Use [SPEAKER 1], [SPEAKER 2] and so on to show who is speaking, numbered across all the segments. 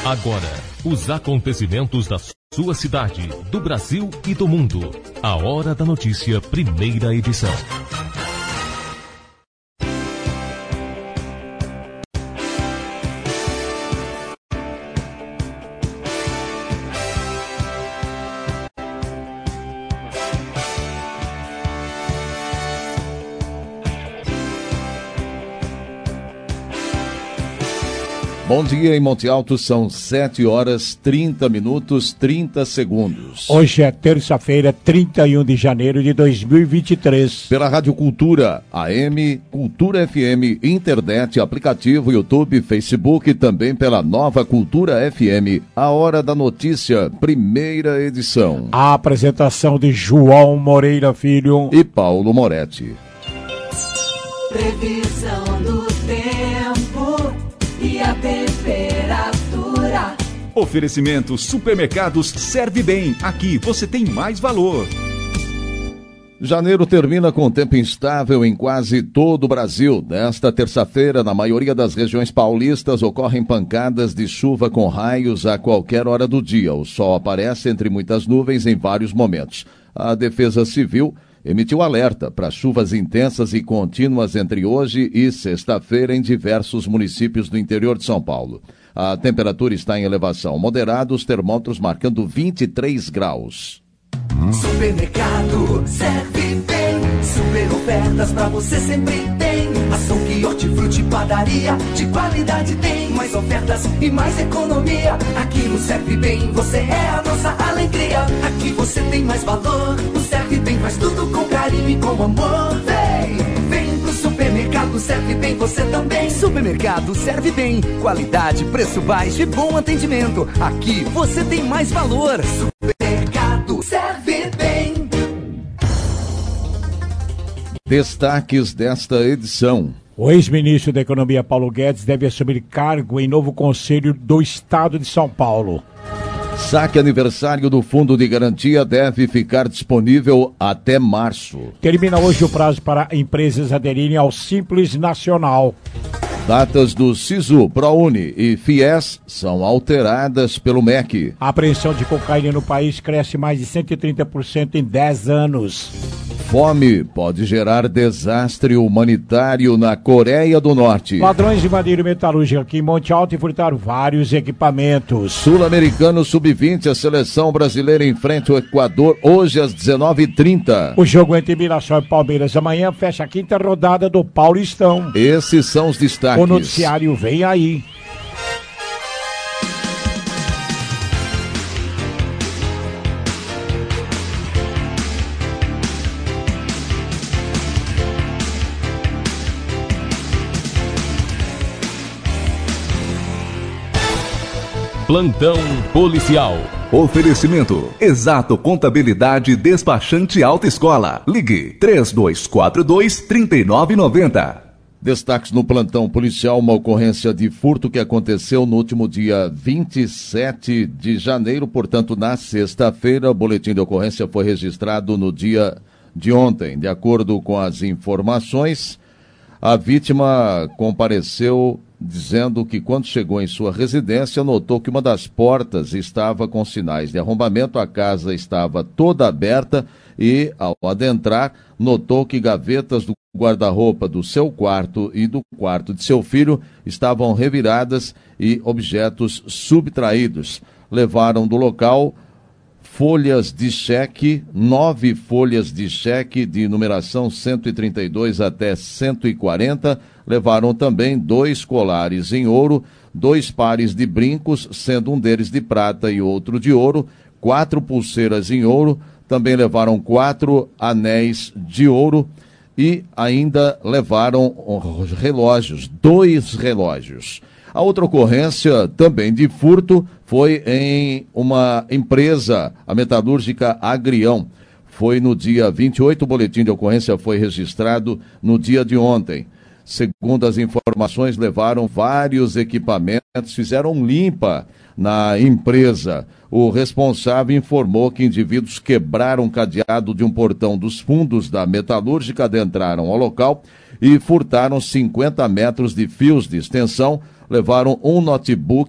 [SPEAKER 1] Agora, os acontecimentos da sua cidade, do Brasil e do mundo. A Hora da Notícia, primeira edição.
[SPEAKER 2] Bom dia em Monte Alto, são 7 horas 30 minutos 30 segundos.
[SPEAKER 3] Hoje é terça-feira, 31 de janeiro de 2023.
[SPEAKER 2] Pela Rádio Cultura, AM, Cultura FM, internet, aplicativo, YouTube, Facebook e também pela Nova Cultura FM, a Hora da Notícia, primeira edição.
[SPEAKER 3] A apresentação de João Moreira Filho
[SPEAKER 2] e Paulo Moretti.
[SPEAKER 4] Previsão do tempo e a temperatura.
[SPEAKER 5] Oferecimento Supermercados Serve Bem. Aqui você tem mais valor.
[SPEAKER 2] Janeiro termina com tempo instável em quase todo o Brasil. Nesta terça-feira, na maioria das regiões paulistas, ocorrem pancadas de chuva com raios a qualquer hora do dia. O sol aparece entre muitas nuvens em vários momentos. A Defesa Civil emitiu alerta para chuvas intensas e contínuas entre hoje e sexta-feira em diversos municípios do interior de São Paulo. A temperatura está em elevação moderada, os termômetros marcando 23 graus.
[SPEAKER 4] Supermercado Serve Bem, super ofertas pra você sempre tem. Açougue, hortifruti, padaria, de qualidade tem. Mais ofertas e mais economia. Aqui no Serve Bem você é a nossa alegria. Aqui você tem mais valor. O Serve Bem faz tudo com carinho e com amor. Vem pro Supermercado Serve Bem você também.
[SPEAKER 6] Supermercado Serve Bem, qualidade, preço baixo e bom atendimento. Aqui você tem mais valor.
[SPEAKER 4] Supermercado Serve Bem.
[SPEAKER 2] Destaques desta edição.
[SPEAKER 3] O ex-ministro da Economia Paulo Guedes deve assumir cargo em novo Conselho do Estado de São Paulo.
[SPEAKER 2] Saque aniversário do Fundo de Garantia deve ficar disponível até março.
[SPEAKER 3] Termina hoje o prazo para empresas aderirem ao Simples Nacional.
[SPEAKER 2] Datas do SISU, ProUni e FIES são alteradas pelo MEC.
[SPEAKER 3] A apreensão de cocaína no país cresce mais de 130% em 10 anos.
[SPEAKER 2] Fome pode gerar desastre humanitário na Coreia do Norte.
[SPEAKER 3] Ladrões invadiram metalúrgica aqui em Monte Alto e furtaram vários equipamentos.
[SPEAKER 2] Sul-Americano Sub-20, a seleção brasileira enfrenta o Equador hoje às 19h30.
[SPEAKER 3] O jogo entre Mirassol e Palmeiras amanhã fecha a quinta rodada do Paulistão.
[SPEAKER 2] Esses são os destaques.
[SPEAKER 3] O noticiário vem aí.
[SPEAKER 1] Plantão policial.
[SPEAKER 5] Oferecimento Exato Contabilidade Despachante Autoescola. Ligue 3242-3990.
[SPEAKER 2] Destaques no plantão policial, uma ocorrência de furto que aconteceu no último dia 27 de janeiro, portanto na sexta-feira. O boletim de ocorrência foi registrado no dia de ontem. De acordo com as informações, a vítima compareceu dizendo que quando chegou em sua residência, notou que uma das portas estava com sinais de arrombamento, a casa estava toda aberta e, ao adentrar, notou que gavetas do guarda-roupa do seu quarto e do quarto de seu filho estavam reviradas e objetos subtraídos. Levaram do local folhas de cheque, 9 folhas de cheque de numeração 132 até 140, levaram também 2 colares em ouro, 2 pares de brincos, sendo um deles de prata e outro de ouro, 4 pulseiras em ouro, também levaram 4 anéis de ouro e ainda levaram relógios, 2 relógios. A outra ocorrência, também de furto, foi em uma empresa, a metalúrgica Agrião. Foi no dia 28, o boletim de ocorrência foi registrado no dia de ontem. Segundo as informações, levaram vários equipamentos, fizeram limpa na empresa. O responsável informou que indivíduos quebraram o cadeado de um portão dos fundos da metalúrgica, adentraram ao local e furtaram 50 metros de fios de extensão, levaram um notebook,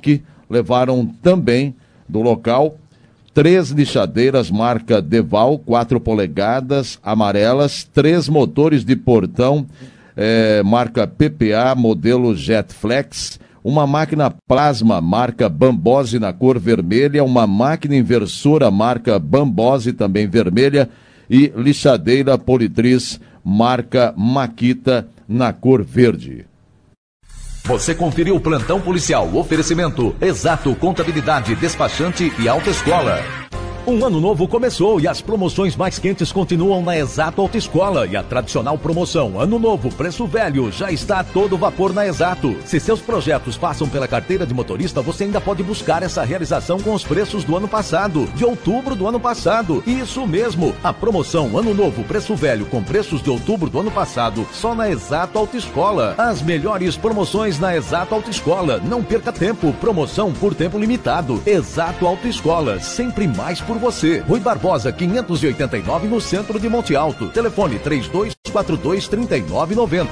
[SPEAKER 2] levaram também do local 3 lixadeiras marca Deval, 4 polegadas amarelas, 3 motores de portão marca PPA, modelo Jetflex, uma máquina plasma marca Bambose na cor vermelha, uma máquina inversora marca Bambose também vermelha e lixadeira Politriz marca Makita na cor verde.
[SPEAKER 1] Você conferiu o Plantão Policial, oferecimento Exato Contabilidade, Despachante e Autoescola. Um ano novo começou e as promoções mais quentes continuam na Exato Autoescola. E a tradicional promoção Ano Novo, Preço Velho, já está a todo vapor na Exato. Se seus projetos passam pela carteira de motorista, você ainda pode buscar essa realização com os preços do ano passado, de outubro do ano passado. Isso mesmo, a promoção Ano Novo, Preço Velho com preços de outubro do ano passado, só na Exato Autoescola. As melhores promoções na Exato Autoescola. Não perca tempo, promoção por tempo limitado. Exato Autoescola, sempre mais por você. Rui Barbosa, 589, no centro de Monte Alto. Telefone 3242-3990.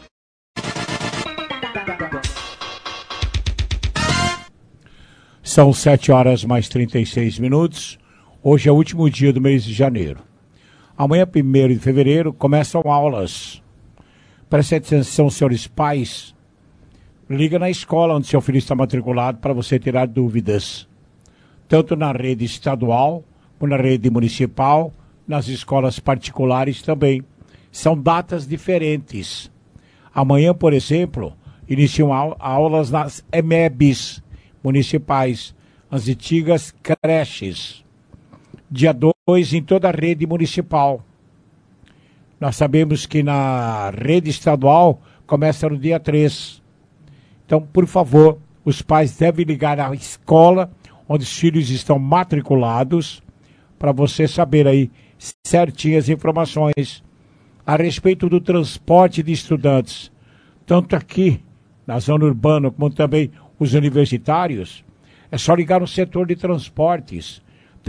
[SPEAKER 3] São 7h mais 36. Hoje é o último dia do mês de janeiro. Amanhã, 1º de fevereiro, começam aulas. Preste atenção, senhores pais. Liga na escola onde seu filho está matriculado para você tirar dúvidas. Tanto na rede estadual, como na rede municipal, nas escolas particulares também. São datas diferentes. Amanhã, por exemplo, iniciam aulas nas EMEBs municipais, as antigas creches. Dia 2 em toda a rede municipal. Nós sabemos que na rede estadual começa no dia 3. Então, por favor, os pais devem ligar à escola onde os filhos estão matriculados, para você saber aí certinho as informações a respeito do transporte de estudantes, tanto aqui na zona urbana, como também os universitários. É só ligar no setor de transportes,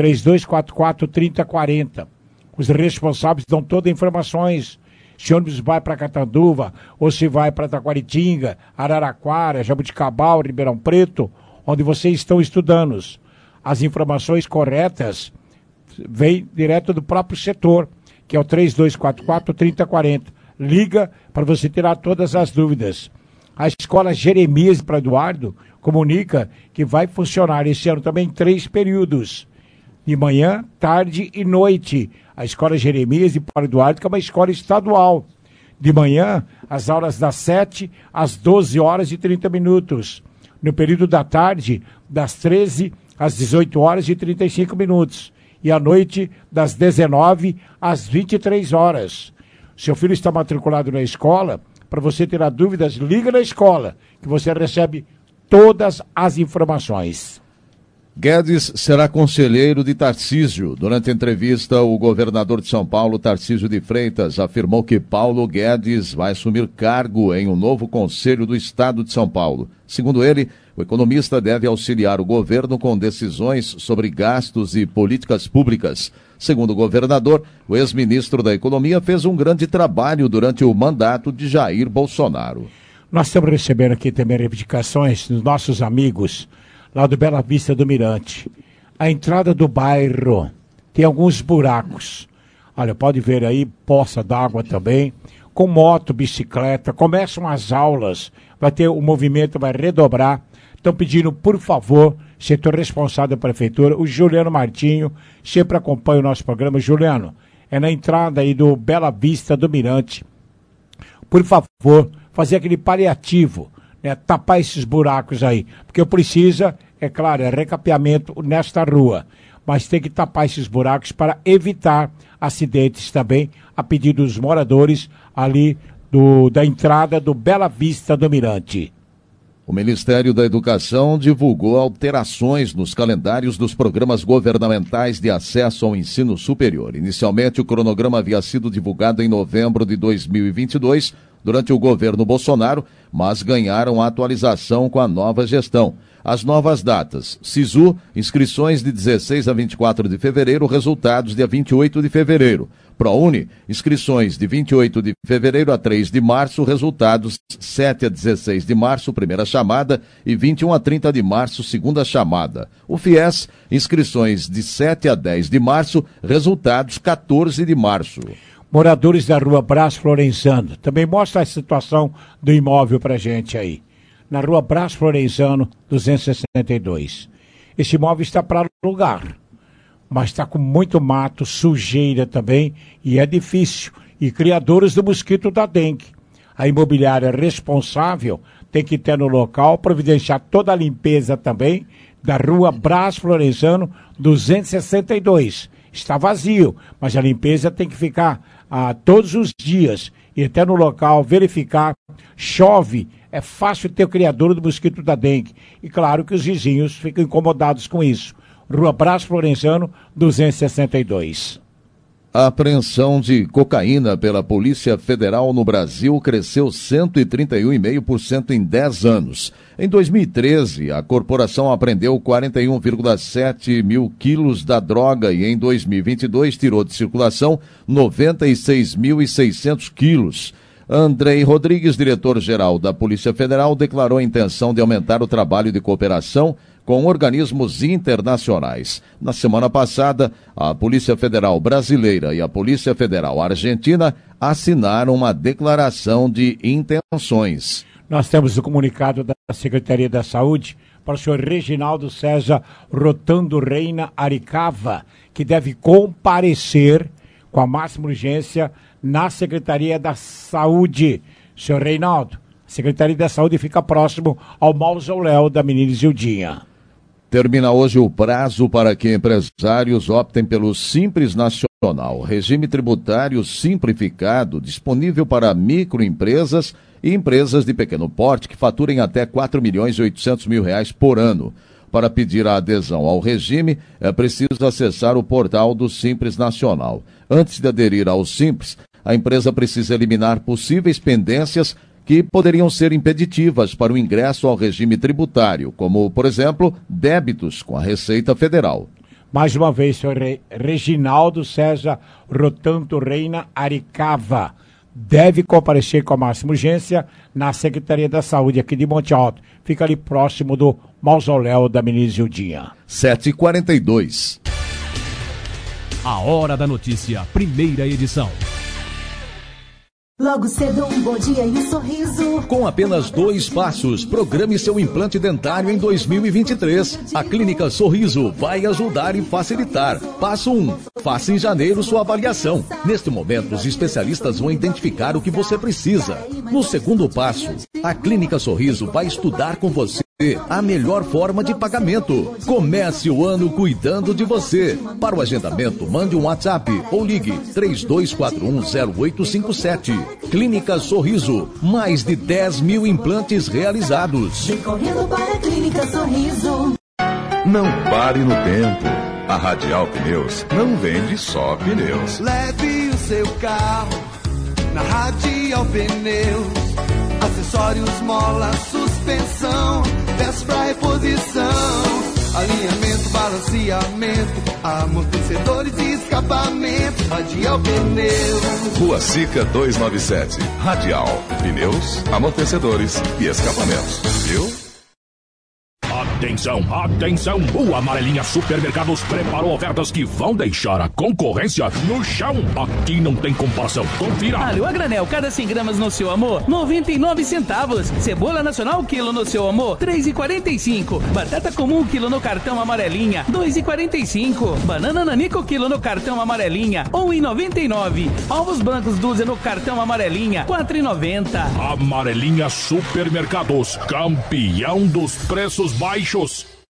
[SPEAKER 3] 3244-3040. Os responsáveis dão todas as informações, se o ônibus vai para Catanduva, ou se vai para Taquaritinga, Araraquara, Jabuticabal, Ribeirão Preto, onde vocês estão estudando. As informações corretas vêm direto do próprio setor, que é o 3244-3040. Liga para você tirar todas as dúvidas. A escola Jeremias para Eduardo comunica que vai funcionar esse ano também em 3 períodos. De manhã, tarde e noite. A escola Jeremias de Paulo Eduardo, que é uma escola estadual. De manhã, as aulas das 7 às 12h30. No período da tarde, das 13 às 18h35. E à noite, das 19 às 23 horas. Seu filho está matriculado na escola, para você tirar dúvidas, liga na escola, que você recebe todas as informações.
[SPEAKER 2] Guedes será conselheiro de Tarcísio. Durante a entrevista, o governador de São Paulo, Tarcísio de Freitas, afirmou que Paulo Guedes vai assumir cargo em um novo Conselho do Estado de São Paulo. Segundo ele, o economista deve auxiliar o governo com decisões sobre gastos e políticas públicas. Segundo o governador, o ex-ministro da Economia fez um grande trabalho durante o mandato de Jair Bolsonaro.
[SPEAKER 3] Nós estamos recebendo aqui também reivindicações dos nossos amigos lá do Bela Vista do Mirante. A entrada do bairro tem alguns buracos. Olha, pode ver aí, poça d'água também, com moto, bicicleta. Começam as aulas, o movimento vai redobrar. Estão pedindo, por favor, setor responsável da prefeitura, o Juliano Martinho, sempre acompanha o nosso programa. Juliano, é na entrada aí do Bela Vista do Mirante. Por favor, fazer aquele paliativo, né, tapar esses buracos aí, porque precisa, é claro, é recapeamento nesta rua, mas tem que tapar esses buracos para evitar acidentes também, a pedido dos moradores ali da entrada do Bela Vista do Mirante.
[SPEAKER 2] O Ministério da Educação divulgou alterações nos calendários dos programas governamentais de acesso ao ensino superior. Inicialmente, o cronograma havia sido divulgado em novembro de 2022, durante o governo Bolsonaro, mas ganharam atualização com a nova gestão. As novas datas: SISU, inscrições de 16 a 24 de fevereiro, resultados dia 28 de fevereiro. ProUni, inscrições de 28 de fevereiro a 3 de março, resultados 7 a 16 de março, primeira chamada, e 21 a 30 de março, segunda chamada. O FIES, inscrições de 7 a 10 de março, resultados 14 de março.
[SPEAKER 3] Moradores da rua Brás Florenzano, também mostra a situação do imóvel pra gente aí. Na rua Brás Florenzano, 262. Esse imóvel está para alugar, mas está com muito mato, sujeira também, e é difícil. E criadores do mosquito da dengue. A imobiliária responsável tem que ter no local, providenciar toda a limpeza também da rua Brás Florenzano, 262. Está vazio, mas a limpeza tem que ficar todos os dias. E até no local, verificar, chove, é fácil ter o criador do mosquito da dengue. E claro que os vizinhos ficam incomodados com isso. Rua Brás Florenzano, 262.
[SPEAKER 2] A apreensão de cocaína pela Polícia Federal no Brasil cresceu 131,5% em 10 anos. Em 2013, a corporação apreendeu 41,7 mil quilos da droga e em 2022 tirou de circulação 96.600 quilos. Andrei Rodrigues, diretor-geral da Polícia Federal, declarou a intenção de aumentar o trabalho de cooperação com organismos internacionais. Na semana passada, a Polícia Federal Brasileira e a Polícia Federal Argentina assinaram uma declaração de intenções.
[SPEAKER 3] Nós temos o comunicado da Secretaria da Saúde para o senhor Reginaldo César Rotando Reina Aricava, que deve comparecer com a máxima urgência na Secretaria da Saúde. Senhor Reinaldo, a Secretaria da Saúde fica próximo ao mausoléu da menina Zildinha.
[SPEAKER 2] Termina hoje o prazo para que empresários optem pelo Simples Nacional, regime tributário simplificado disponível para microempresas e empresas de pequeno porte que faturem até R$4.800.000 por ano. Para pedir a adesão ao regime, é preciso acessar o portal do Simples Nacional. Antes de aderir ao Simples, a empresa precisa eliminar possíveis pendências que poderiam ser impeditivas para o ingresso ao regime tributário, como, por exemplo, débitos com a Receita Federal.
[SPEAKER 3] Mais uma vez, senhor Reginaldo César Rotanto Reina Aricava deve comparecer com a máxima urgência na Secretaria da Saúde aqui de Monte Alto. Fica ali próximo do mausoléu da menina Zildinha.
[SPEAKER 2] 7h42.
[SPEAKER 5] A Hora da Notícia, primeira edição.
[SPEAKER 7] Logo cedo, um bom dia e um sorriso.
[SPEAKER 1] Com apenas 2 passos, programe seu implante dentário em 2023. A Clínica Sorriso vai ajudar e facilitar. Passo 1. Faça em janeiro sua avaliação. Neste momento, os especialistas vão identificar o que você precisa. No segundo passo, a Clínica Sorriso vai estudar com você a melhor forma de pagamento. Comece o ano cuidando de você. Para o agendamento, mande um WhatsApp ou ligue 32410857. Clínica Sorriso, mais de 10 mil implantes realizados.
[SPEAKER 7] Vem correndo para a Clínica Sorriso.
[SPEAKER 8] Não pare no tempo. A Radial Pneus não vende só pneus.
[SPEAKER 4] Leve o seu carro na Radial Pneus. Acessórios, mola, suspensão, peças pra reposição, alinhamento, balanceamento, amortecedores e escapamento. Radial Pneus.
[SPEAKER 8] Rua Sica 297. Radial Pneus, amortecedores e escapamentos. Viu?
[SPEAKER 5] Atenção, atenção! O Amarelinha Supermercados preparou ofertas que vão deixar a concorrência no chão. Aqui não tem comparação. Confira!
[SPEAKER 9] Alho a granel, cada 100 gramas no seu amor, 99 centavos. Cebola nacional, quilo no seu amor, 3,45. Batata comum, quilo no cartão Amarelinha, 2,45. Banana nanico, quilo no cartão Amarelinha, 1,99. Ovos brancos, dúzia no cartão Amarelinha, 4,90.
[SPEAKER 5] Amarelinha Supermercados, campeão dos preços baixos.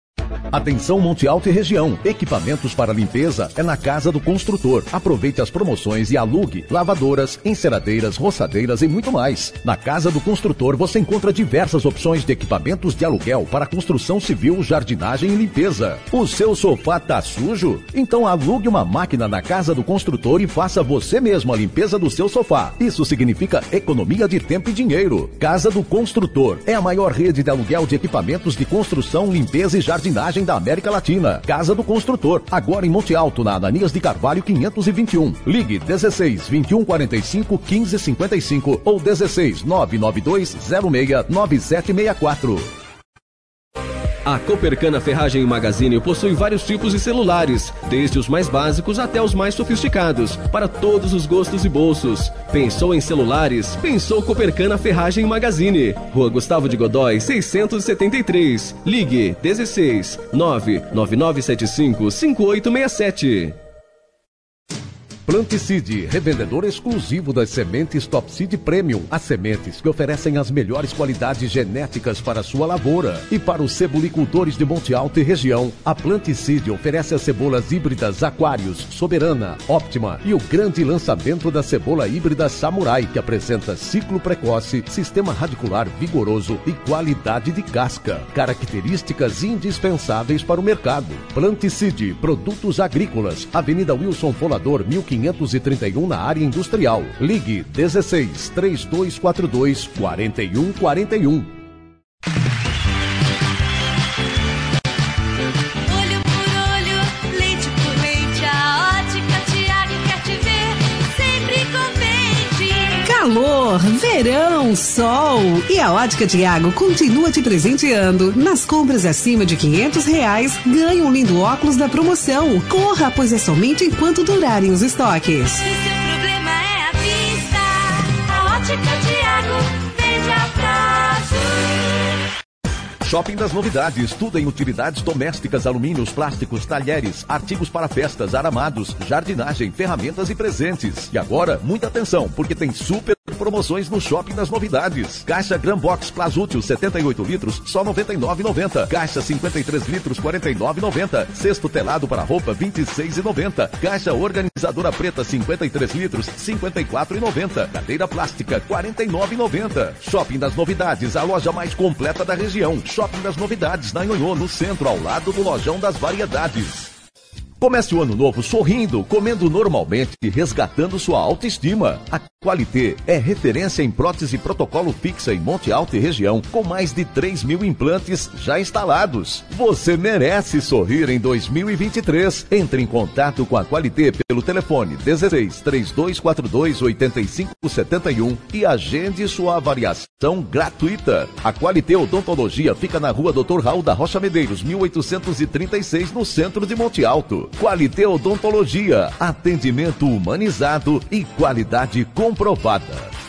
[SPEAKER 1] Atenção Monte Alto e região. Equipamentos para limpeza é na Casa do Construtor. Aproveite as promoções e alugue lavadoras, enceradeiras, roçadeiras e muito mais. Na Casa do Construtor você encontra diversas opções de equipamentos de aluguel para construção civil, jardinagem e limpeza. O seu sofá tá sujo? Então alugue uma máquina na Casa do Construtor e faça você mesmo a limpeza do seu sofá. Isso significa economia de tempo e dinheiro. Casa do Construtor é a maior rede de aluguel de equipamentos de construção, limpeza e jardinagem da América Latina. Casa do Construtor, agora em Monte Alto, na Ananias de Carvalho 521. Ligue 16 21 45 15 55 ou 16 992 06 9764.
[SPEAKER 10] A Copercana Ferragem Magazine possui vários tipos de celulares, desde os mais básicos até os mais sofisticados, para todos os gostos e bolsos. Pensou em celulares? Pensou Copercana Ferragem Magazine. Rua Gustavo de Godói, 673. Ligue 16 99975 5867.
[SPEAKER 1] Planticide, revendedor exclusivo das sementes Top Seed Premium. As sementes que oferecem as melhores qualidades genéticas para a sua lavoura. E para os cebolicultores de Monte Alto e região, a Planticide oferece as cebolas híbridas Aquarius, Soberana, Optima e o grande lançamento da cebola híbrida Samurai, que apresenta ciclo precoce, sistema radicular vigoroso e qualidade de casca. Características indispensáveis para o mercado. Planticide, produtos agrícolas, Avenida Wilson Folador, 1531 na área industrial. Ligue 16 3242 4141.
[SPEAKER 11] Olho por olho, leite por leite, a Ótica Tiago quer te ver sempre contente.
[SPEAKER 12] Calor, verão, sol. E a Ótica Tiago continua te presenteando. Nas compras acima de R$500, ganhe um lindo óculos da promoção. Corra, pois é somente enquanto durarem os estoques.
[SPEAKER 11] Se seu problema é a vista, a Ótica Tiago vende a prazo.
[SPEAKER 1] Shopping das Novidades, tudo em utilidades domésticas, alumínios, plásticos, talheres, artigos para festas, aramados, jardinagem, ferramentas e presentes. E agora, muita atenção, porque tem super promoções no Shopping das Novidades. Caixa Gran Box Plasútil 78 litros, só R$ 99,90. Caixa 53 litros, R$ 49,90. Cesto telado para roupa, R$ 26,90. Caixa organizadora preta 53 litros, R$ 54,90. Cadeira plástica, R$ 49,90. Shopping das Novidades, a loja mais completa da região. Shopping das Novidades, na Nhonhô, no centro, ao lado do Lojão das Variedades. Comece o ano novo sorrindo, comendo normalmente e resgatando sua autoestima. A Qualité é referência em prótese protocolo fixa em Monte Alto e região, com mais de 3.000 implantes já instalados. Você merece sorrir em 2023. Entre em contato com a Qualité pelo telefone 16 3242 8571 e agende sua avaliação gratuita. A Qualité Odontologia fica na rua Dr. Raul da Rocha Medeiros, 1836, no centro de Monte Alto. Qualité Odontologia, atendimento humanizado e qualidade comprovada.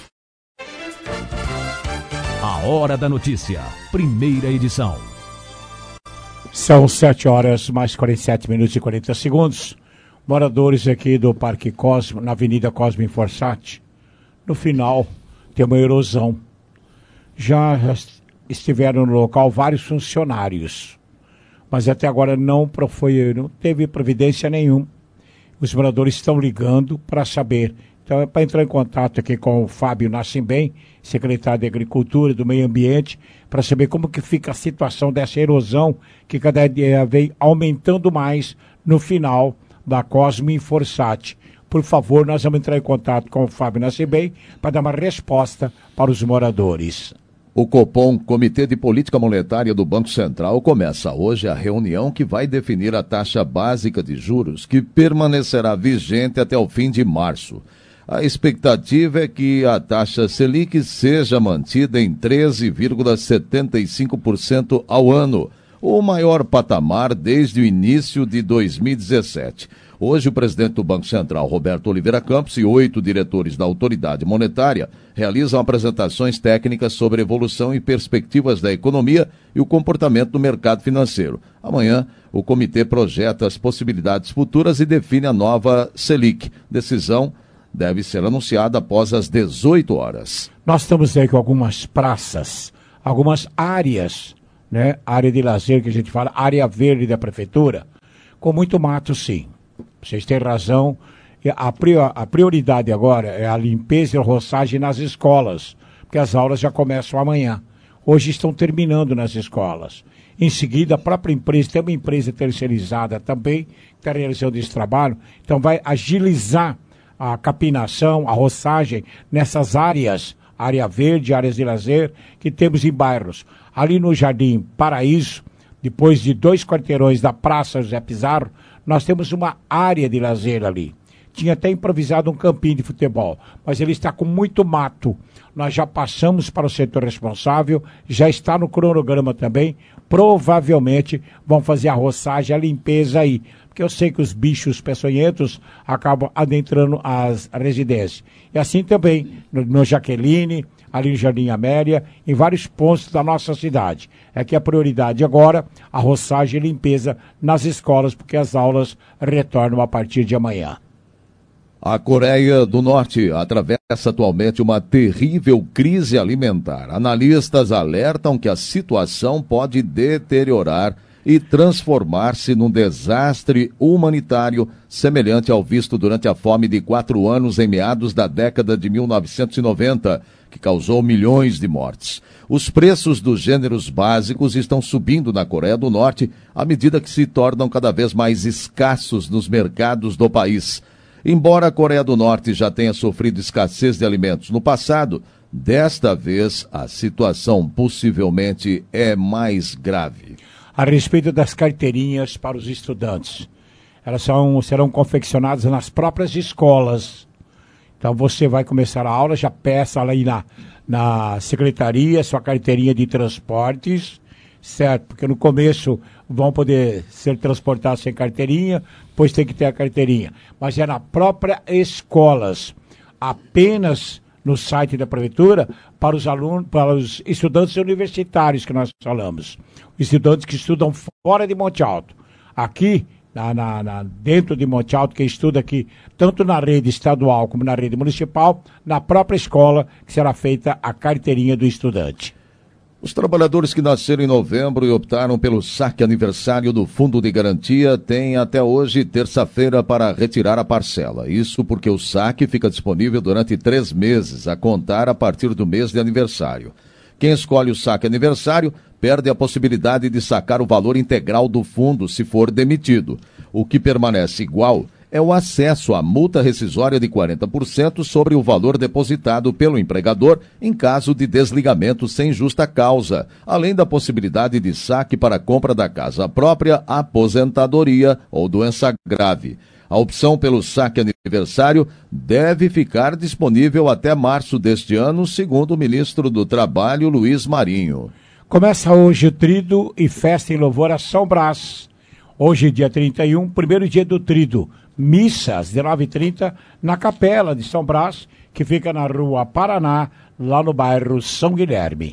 [SPEAKER 5] A Hora da Notícia, primeira edição.
[SPEAKER 3] São 7 horas mais 47 minutos e 40 segundos. Moradores aqui do Parque Cosmo, na Avenida Cosme Forsatti, no final tem uma erosão. Já estiveram no local vários funcionários, mas até agora não teve providência nenhuma. Os moradores estão ligando para saber. Então é para entrar em contato aqui com o Fábio Nascimbem, secretário de Agricultura e do Meio Ambiente, para saber como que fica a situação dessa erosão que cada dia vem aumentando mais no final da Cosme Forsatti. Por favor, nós vamos entrar em contato com o Fábio Nascimbem para dar uma resposta para os moradores.
[SPEAKER 2] O Copom, Comitê de Política Monetária do Banco Central, começa hoje a reunião que vai definir a taxa básica de juros, que permanecerá vigente até o fim de março. A expectativa é que a taxa Selic seja mantida em 13,75% ao ano, o maior patamar desde o início de 2017. Hoje, o presidente do Banco Central, Roberto Oliveira Campos, e 8 diretores da autoridade monetária realizam apresentações técnicas sobre a evolução e perspectivas da economia e o comportamento do mercado financeiro. Amanhã, o comitê projeta as possibilidades futuras e define a nova Selic. Decisão deve ser anunciada após as 18 horas.
[SPEAKER 3] Nós estamos aí com algumas praças, algumas áreas né? Área de lazer que a gente fala, área verde da prefeitura, com muito mato, sim. Vocês têm razão. A prioridade agora é a limpeza e a roçagem nas escolas, porque as aulas já começam amanhã. Hoje estão terminando nas escolas. Em seguida, a própria empresa, tem uma empresa terceirizada também, que está realizando esse trabalho, então vai agilizar a capinação, a roçagem nessas áreas, área verde, áreas de lazer, que temos em bairros. Ali no Jardim Paraíso, depois de 2 quarteirões da Praça José Pizarro, nós temos uma área de lazer ali. Tinha até improvisado um campinho de futebol, mas ele está com muito mato. Nós já passamos para o setor responsável, já está no cronograma também. Provavelmente vão fazer a roçagem, a limpeza aí. Porque eu sei que os bichos peçonhentos acabam adentrando as residências. E assim também no Jaqueline, ali no Jardim Amélia, em vários pontos da nossa cidade. É que a prioridade agora, a roçagem e limpeza nas escolas, porque as aulas retornam a partir de amanhã.
[SPEAKER 2] A Coreia do Norte atravessa atualmente uma terrível crise alimentar. Analistas alertam que a situação pode deteriorar e transformar-se num desastre humanitário semelhante ao visto durante a fome de 4 anos em meados da década de 1990, que causou milhões de mortes. Os preços dos gêneros básicos estão subindo na Coreia do Norte à medida que se tornam cada vez mais escassos nos mercados do país. Embora a Coreia do Norte já tenha sofrido escassez de alimentos no passado, desta vez a situação possivelmente é mais grave.
[SPEAKER 3] A respeito das carteirinhas para os estudantes, elas serão confeccionadas nas próprias escolas. Então você vai começar a aula, já peça ali na secretaria sua carteirinha de transportes, certo? Porque no começo vão poder ser transportados sem carteirinha, depois tem que ter a carteirinha. Mas é na própria escolas, apenas no site da prefeitura, para os alunos, para os estudantes universitários que nós falamos. Estudantes que estudam fora de Monte Alto. Aqui, dentro de Monte Alto, que estuda aqui, tanto na rede estadual como na rede municipal, na própria escola, que será feita a carteirinha do estudante.
[SPEAKER 2] Os trabalhadores que nasceram em novembro e optaram pelo saque aniversário do Fundo de Garantia têm até hoje, terça-feira, para retirar a parcela. Isso porque o saque fica disponível durante 3 meses, a contar a partir do mês de aniversário. Quem escolhe o saque aniversário perde a possibilidade de sacar o valor integral do fundo se for demitido. O que permanece igual é o acesso à multa rescisória de 40% sobre o valor depositado pelo empregador em caso de desligamento sem justa causa, além da possibilidade de saque para a compra da casa própria, aposentadoria ou doença grave. A opção pelo saque aniversário deve ficar disponível até março deste ano, segundo o ministro do Trabalho, Luiz Marinho.
[SPEAKER 3] Começa hoje o Trido e festa em louvor a São Brás. Hoje, dia 31, primeiro dia do Trido. Missa às 19h30 na Capela de São Brás, que fica na Rua Paraná, lá no bairro São Guilherme.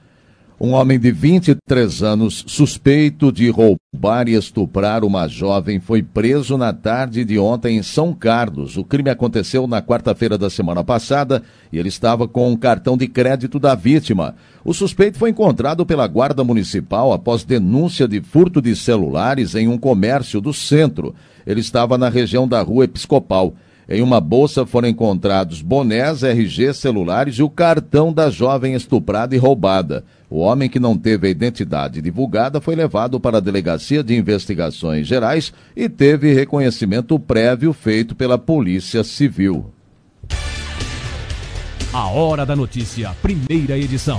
[SPEAKER 2] Um homem de 23 anos, suspeito de roubar e estuprar uma jovem, foi preso na tarde de ontem em São Carlos. O crime aconteceu na quarta-feira da semana passada e ele estava com um cartão de crédito da vítima. O suspeito foi encontrado pela Guarda Municipal após denúncia de furto de celulares em um comércio do centro. Ele estava na região da Rua Episcopal. Em uma bolsa foram encontrados bonés, RG, celulares e o cartão da jovem estuprada e roubada. O homem, que não teve a identidade divulgada, foi levado para a Delegacia de Investigações Gerais e teve reconhecimento prévio feito pela Polícia Civil.
[SPEAKER 5] A Hora da Notícia, primeira edição.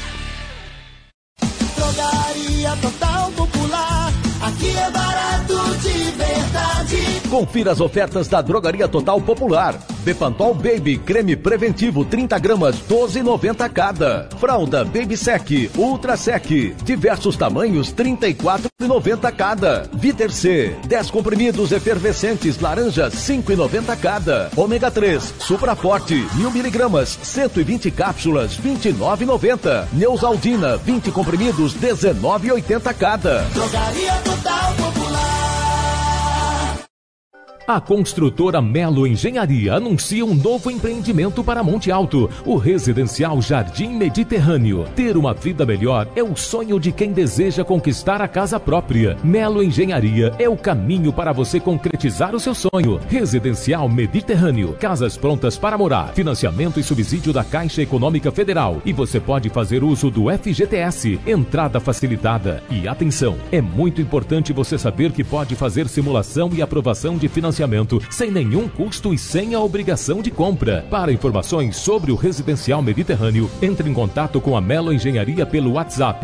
[SPEAKER 4] Drogaria Total Popular, aqui é barato de verdade.
[SPEAKER 1] Confira as ofertas da Drogaria Total Popular. Bepantol Baby, creme preventivo 30 gramas, 12,90 cada. Fralda Baby Sec, Ultra Sec, diversos tamanhos, 34,90 cada. Viter C, 10 comprimidos efervescentes, laranja, 5,90 cada. Ômega 3, Supra Forte, 1000 miligramas, 120 cápsulas, 29,90. Neusaldina, 20 comprimidos, 19,80 cada.
[SPEAKER 4] Drogaria Total Popular.
[SPEAKER 13] A construtora Melo Engenharia anuncia um novo empreendimento para Monte Alto, o residencial Jardim Mediterrâneo. Ter uma vida melhor é o sonho de quem deseja conquistar a casa própria. Melo Engenharia é o caminho para você concretizar o seu sonho. Residencial Mediterrâneo, casas prontas para morar, financiamento e subsídio da Caixa Econômica Federal. E você pode fazer uso do FGTS, entrada facilitada. E atenção, é muito importante você saber que pode fazer simulação e aprovação de financiamento sem nenhum custo e sem a obrigação de compra. Para informações sobre o Residencial Mediterrâneo, entre em contato com a Melo Engenharia pelo WhatsApp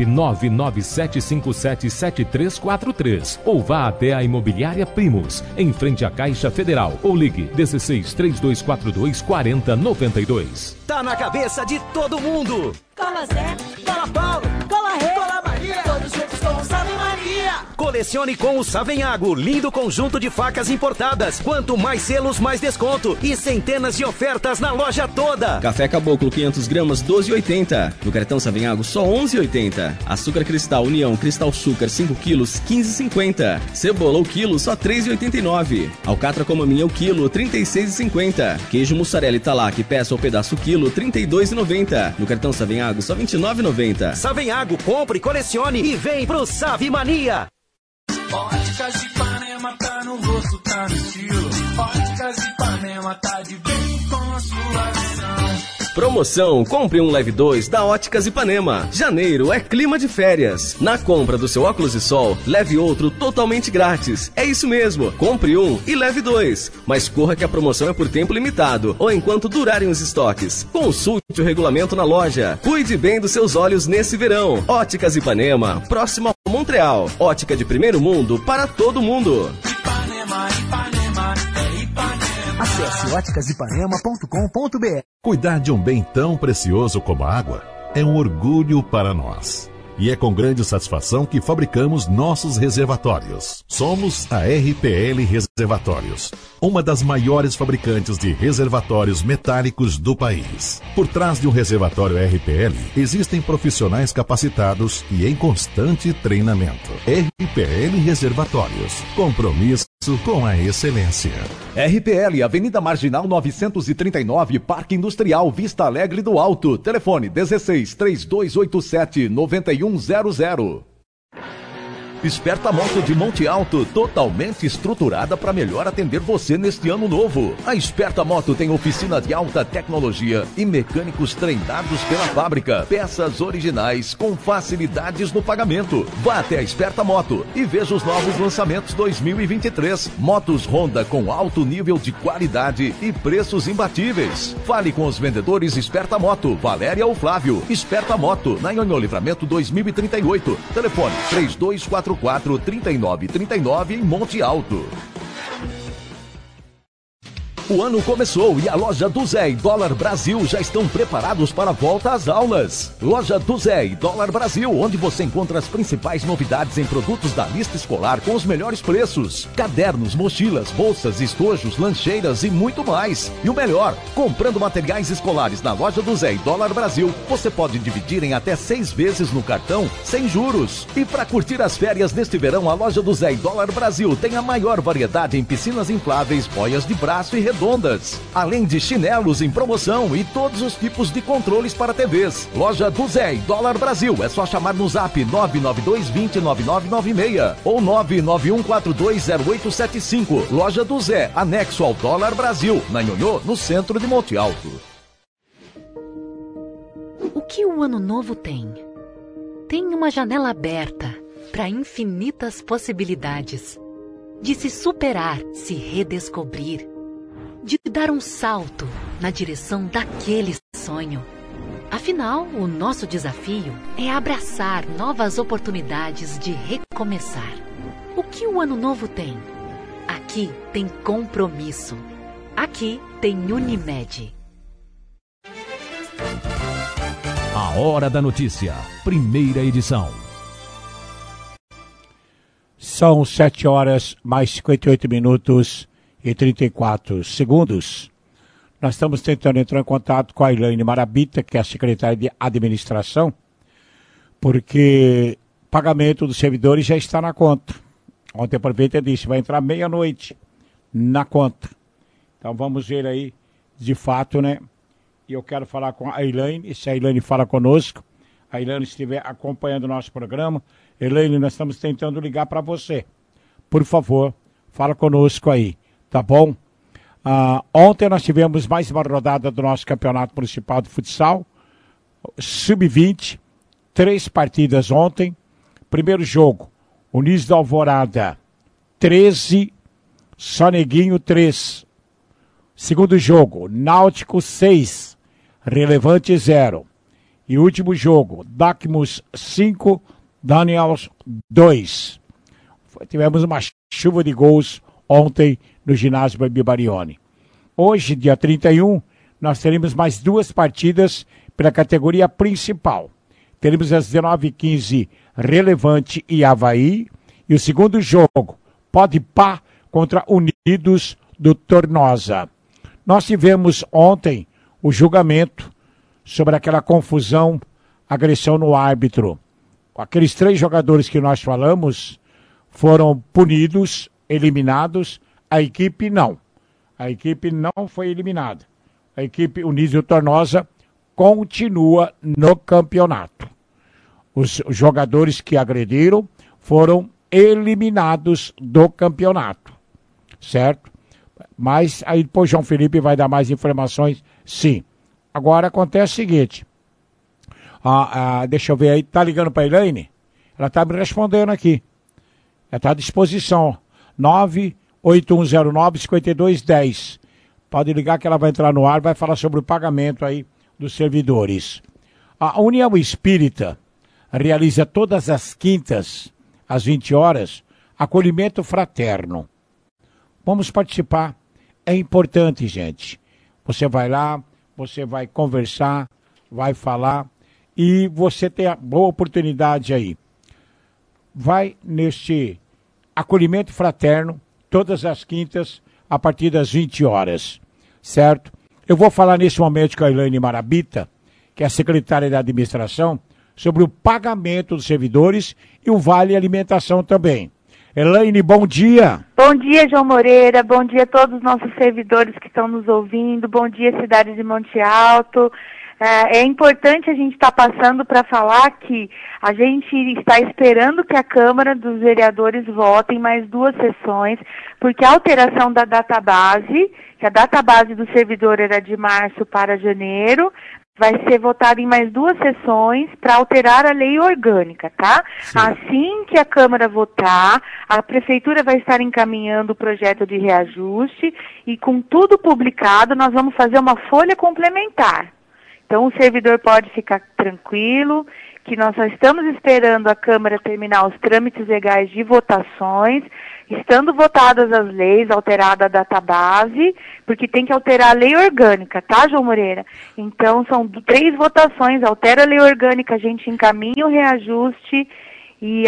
[SPEAKER 13] 997577343 ou vá até a Imobiliária Primos, em frente à Caixa Federal, ou ligue 16 3242 4092.
[SPEAKER 6] Tá na cabeça de todo mundo.
[SPEAKER 14] Cola Zé,
[SPEAKER 6] Cola Paulo,
[SPEAKER 14] Cola Rei,
[SPEAKER 6] Cola Maria,
[SPEAKER 14] todos juntos com o Salve Maria.
[SPEAKER 6] Colecione com o Savenhago, lindo conjunto de facas importadas. Quanto mais selos, mais desconto. E centenas de ofertas na loja toda.
[SPEAKER 10] Café Caboclo 500 gramas, 12,80. No cartão Savenhago, só 11,80. Açúcar Cristal União Cristal Açúcar 5 quilos, 15,50. Cebola o quilo, só 3,89. Alcatra Comaminha o quilo, 36,50. Queijo mussarela Italac peça ou pedaço quilo, 32,90. No cartão Savenhago, só 29,90.
[SPEAKER 6] Savenhago, compre, colecione e vem pro Save Mania.
[SPEAKER 15] Óticas Ipanema tá no rosto, tá no estilo. Óticas Ipanema tá de bem com a sua visão.
[SPEAKER 10] Promoção, compre um leve 2 da Óticas Ipanema. Janeiro é clima de férias. Na compra do seu óculos de sol, leve outro totalmente grátis. É isso mesmo, compre um e leve 2. Mas corra que a promoção é por tempo limitado ou enquanto durarem os estoques. Consulte o regulamento na loja. Cuide bem dos seus olhos nesse verão. Óticas Ipanema, próximo a Montreal. Ótica de primeiro mundo para todo mundo.
[SPEAKER 15] Ipanema, Ipanema, é Ipanema.
[SPEAKER 6] Acesse óticasipanema.com.br.
[SPEAKER 16] Cuidar de um bem tão precioso como a água é um orgulho para nós. E é com grande satisfação que fabricamos nossos reservatórios. Somos a RPL Reservatórios, uma das maiores fabricantes de reservatórios metálicos do país. Por trás de um reservatório RPL, existem profissionais capacitados e em constante treinamento. RPL Reservatórios, compromisso com a excelência.
[SPEAKER 1] RPL, Avenida Marginal 939, Parque Industrial Vista Alegre do Alto. Telefone 16 3287 9100. Esperta Moto de Monte Alto, totalmente estruturada para melhor atender você neste ano novo. A Esperta Moto tem oficina de alta tecnologia e mecânicos treinados pela fábrica. Peças originais com facilidades no pagamento. Vá até a Esperta Moto e veja os novos lançamentos 2023. Motos Honda com alto nível de qualidade e preços imbatíveis. Fale com os vendedores Esperta Moto, Valéria ou Flávio. Esperta Moto, na Nhonhô Livramento 2038. Telefone 3244-3939 em Monte Alto. O ano começou e a loja do Zé e Dólar Brasil já estão preparados para a volta às aulas. Loja do Zé e Dólar Brasil, onde você encontra as principais novidades em produtos da lista escolar com os melhores preços. Cadernos, mochilas, bolsas, estojos, lancheiras e muito mais. E o melhor, comprando materiais escolares na loja do Zé e Dólar Brasil, você pode dividir em até 6 vezes no cartão, sem juros. E para curtir as férias neste verão, a loja do Zé e Dólar Brasil tem a maior variedade em piscinas infláveis, boias de braço e redondas, além de chinelos em promoção e todos os tipos de controles para TVs. Loja do Zé e Dólar Brasil, é só chamar no zap 992209996 ou 991420875. Loja do Zé, anexo ao Dólar Brasil, na Nhonhô, no centro de Monte Alto.
[SPEAKER 17] O que o ano novo tem? Tem uma janela aberta para infinitas possibilidades de se superar, se redescobrir, de dar um salto na direção daquele sonho. Afinal, o nosso desafio é abraçar novas oportunidades de recomeçar. O que o ano novo tem? Aqui tem compromisso. Aqui tem Unimed.
[SPEAKER 13] A Hora da Notícia, primeira edição.
[SPEAKER 3] São 7 horas mais 58 minutos e 34 segundos. Nós estamos tentando entrar em contato com a Elaine Marabita, que é a secretária de administração, porque o pagamento dos servidores já está na conta. Ontem a prefeita disse, vai entrar meia-noite na conta. Então vamos ver aí, de fato, né? E eu quero falar com a Elaine, se a Elaine fala conosco, a Elaine estiver acompanhando o nosso programa. Elaine, nós estamos tentando ligar para você. Por favor, fala conosco aí, tá bom? Ontem nós tivemos mais uma rodada do nosso Campeonato Municipal de Futsal, Sub-20, 3 partidas ontem. Primeiro jogo, Unis da Alvorada, 13, Soneguinho 3. Segundo jogo, Náutico 6, Relevante 0. E último jogo, Dacmus 5, Daniels 2. Tivemos uma chuva de gols ontem no ginásio Baby Barione. Hoje, dia 31, nós teremos mais 2 partidas pela categoria principal. Teremos às 19h15 Relevante e Avaí. E o segundo jogo, Podpah contra Unidos do Tornosa. Nós tivemos ontem o julgamento sobre aquela confusão, agressão no árbitro. Aqueles 3 jogadores que nós falamos foram punidos, eliminados, a equipe não. A equipe não foi eliminada. A equipe Unidos do Tornosa continua no campeonato. Os jogadores que agrediram foram eliminados do campeonato, certo? Mas aí depois João Felipe vai dar mais informações, sim. Agora acontece o seguinte, deixa eu ver aí, tá ligando para a Elaine? Ela tá me respondendo aqui. Ela tá à disposição, 98109-5210. Pode ligar que ela vai entrar no ar, vai falar sobre o pagamento aí dos servidores. A União Espírita realiza todas as quintas, às 20 horas, acolhimento fraterno. Vamos participar. É importante, gente. Você vai lá, você vai conversar, vai falar e você tem a boa oportunidade aí. Vai neste acolhimento fraterno, todas as quintas, a partir das 20 horas, certo? Eu vou falar nesse momento com a Elaine Marabita, que é a secretária da administração, sobre o pagamento dos servidores e o Vale Alimentação também. Elaine, bom dia.
[SPEAKER 18] Bom dia, João Moreira. Bom dia a todos os nossos servidores que estão nos ouvindo. Bom dia, cidade de Monte Alto. É importante a gente estar passando para falar que a gente está esperando que a Câmara dos Vereadores vote em mais 2 sessões, porque a alteração da database, que a database do servidor era de março para janeiro, vai ser votada em mais 2 sessões para alterar a lei orgânica, tá? Sim. Assim que a Câmara votar, a Prefeitura vai estar encaminhando o projeto de reajuste e com tudo publicado, nós vamos fazer uma folha complementar. Então o servidor pode ficar tranquilo, que nós só estamos esperando a Câmara terminar os trâmites legais de votações, estando votadas as leis, alterada a database, porque tem que alterar a lei orgânica, tá, João Moreira? Então, são 3 votações, altera a lei orgânica, a gente encaminha o reajuste e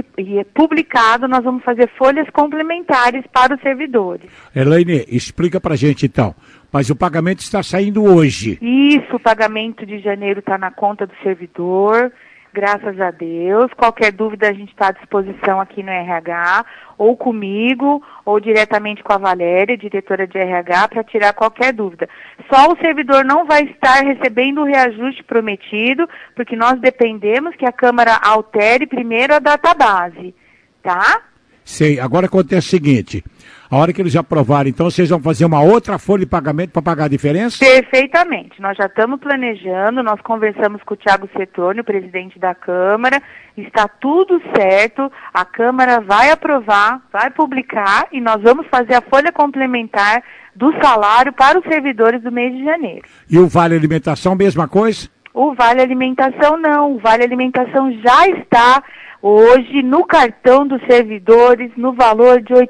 [SPEAKER 18] é publicado, nós vamos fazer folhas complementares para os servidores.
[SPEAKER 3] Elaine, explica pra gente então, mas o pagamento está saindo hoje.
[SPEAKER 18] Isso, o pagamento de janeiro está na conta do servidor, graças a Deus. Qualquer dúvida a gente está à disposição aqui no RH, ou comigo, ou diretamente com a Valéria, diretora de RH, para tirar qualquer dúvida. Só o servidor não vai estar recebendo o reajuste prometido, porque nós dependemos que a Câmara altere primeiro a database, tá?
[SPEAKER 3] Sei, agora acontece o seguinte, a hora que eles aprovarem, então vocês vão fazer uma outra folha de pagamento para pagar a diferença?
[SPEAKER 18] Perfeitamente, nós já estamos planejando, nós conversamos com o Thiago Setônio, presidente da Câmara, está tudo certo, a Câmara vai aprovar, vai publicar e nós vamos fazer a folha complementar do salário para os servidores do mês de janeiro.
[SPEAKER 3] E o Vale Alimentação, mesma coisa?
[SPEAKER 18] O Vale Alimentação não, o Vale Alimentação já está hoje no cartão dos servidores no valor de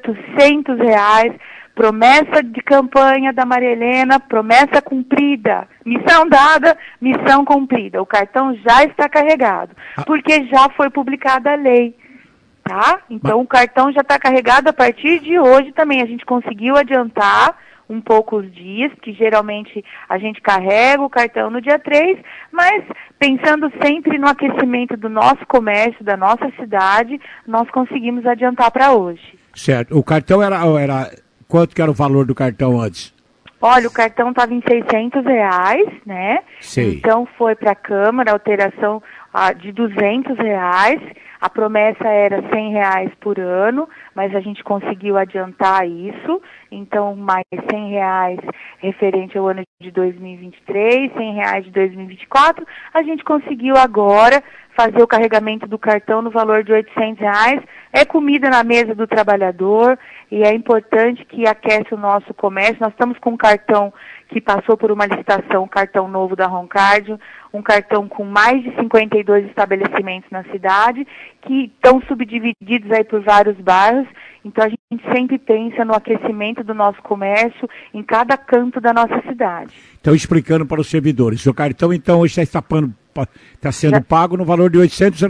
[SPEAKER 18] R$800, promessa de campanha da Maria Helena, promessa cumprida, missão dada, missão cumprida. O cartão já está carregado, porque já foi publicada a lei, tá? Então o cartão já está carregado a partir de hoje também. A gente conseguiu adiantar um pouco os dias, que geralmente a gente carrega o cartão no dia 3, mas pensando sempre no aquecimento do nosso comércio, da nossa cidade, nós conseguimos adiantar para hoje.
[SPEAKER 3] Certo. O cartão quanto que era o valor do cartão antes?
[SPEAKER 18] Olha, o cartão estava em R$600, né?
[SPEAKER 3] Sei.
[SPEAKER 18] Então foi para a Câmara, alteração de R$200. A promessa era R$100 por ano, mas a gente conseguiu adiantar isso. Então, mais R$100 referente ao ano de 2023, R$100 de 2024. A gente conseguiu agora fazer o carregamento do cartão no valor de R$800. É comida na mesa do trabalhador e é importante que aquece o nosso comércio. Nós estamos com um cartão que passou por uma licitação, um cartão novo da Roncard, um cartão com mais de 52 estabelecimentos na cidade, que estão subdivididos aí por vários bairros. Então a gente sempre pensa no aquecimento do nosso comércio em cada canto da nossa cidade.
[SPEAKER 3] Então, explicando para os servidores, o cartão então hoje está sendo pago no valor de R$800.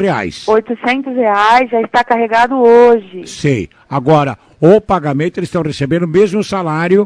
[SPEAKER 18] R$800 já está carregado hoje.
[SPEAKER 3] Sei. Agora, o pagamento eles estão recebendo o mesmo salário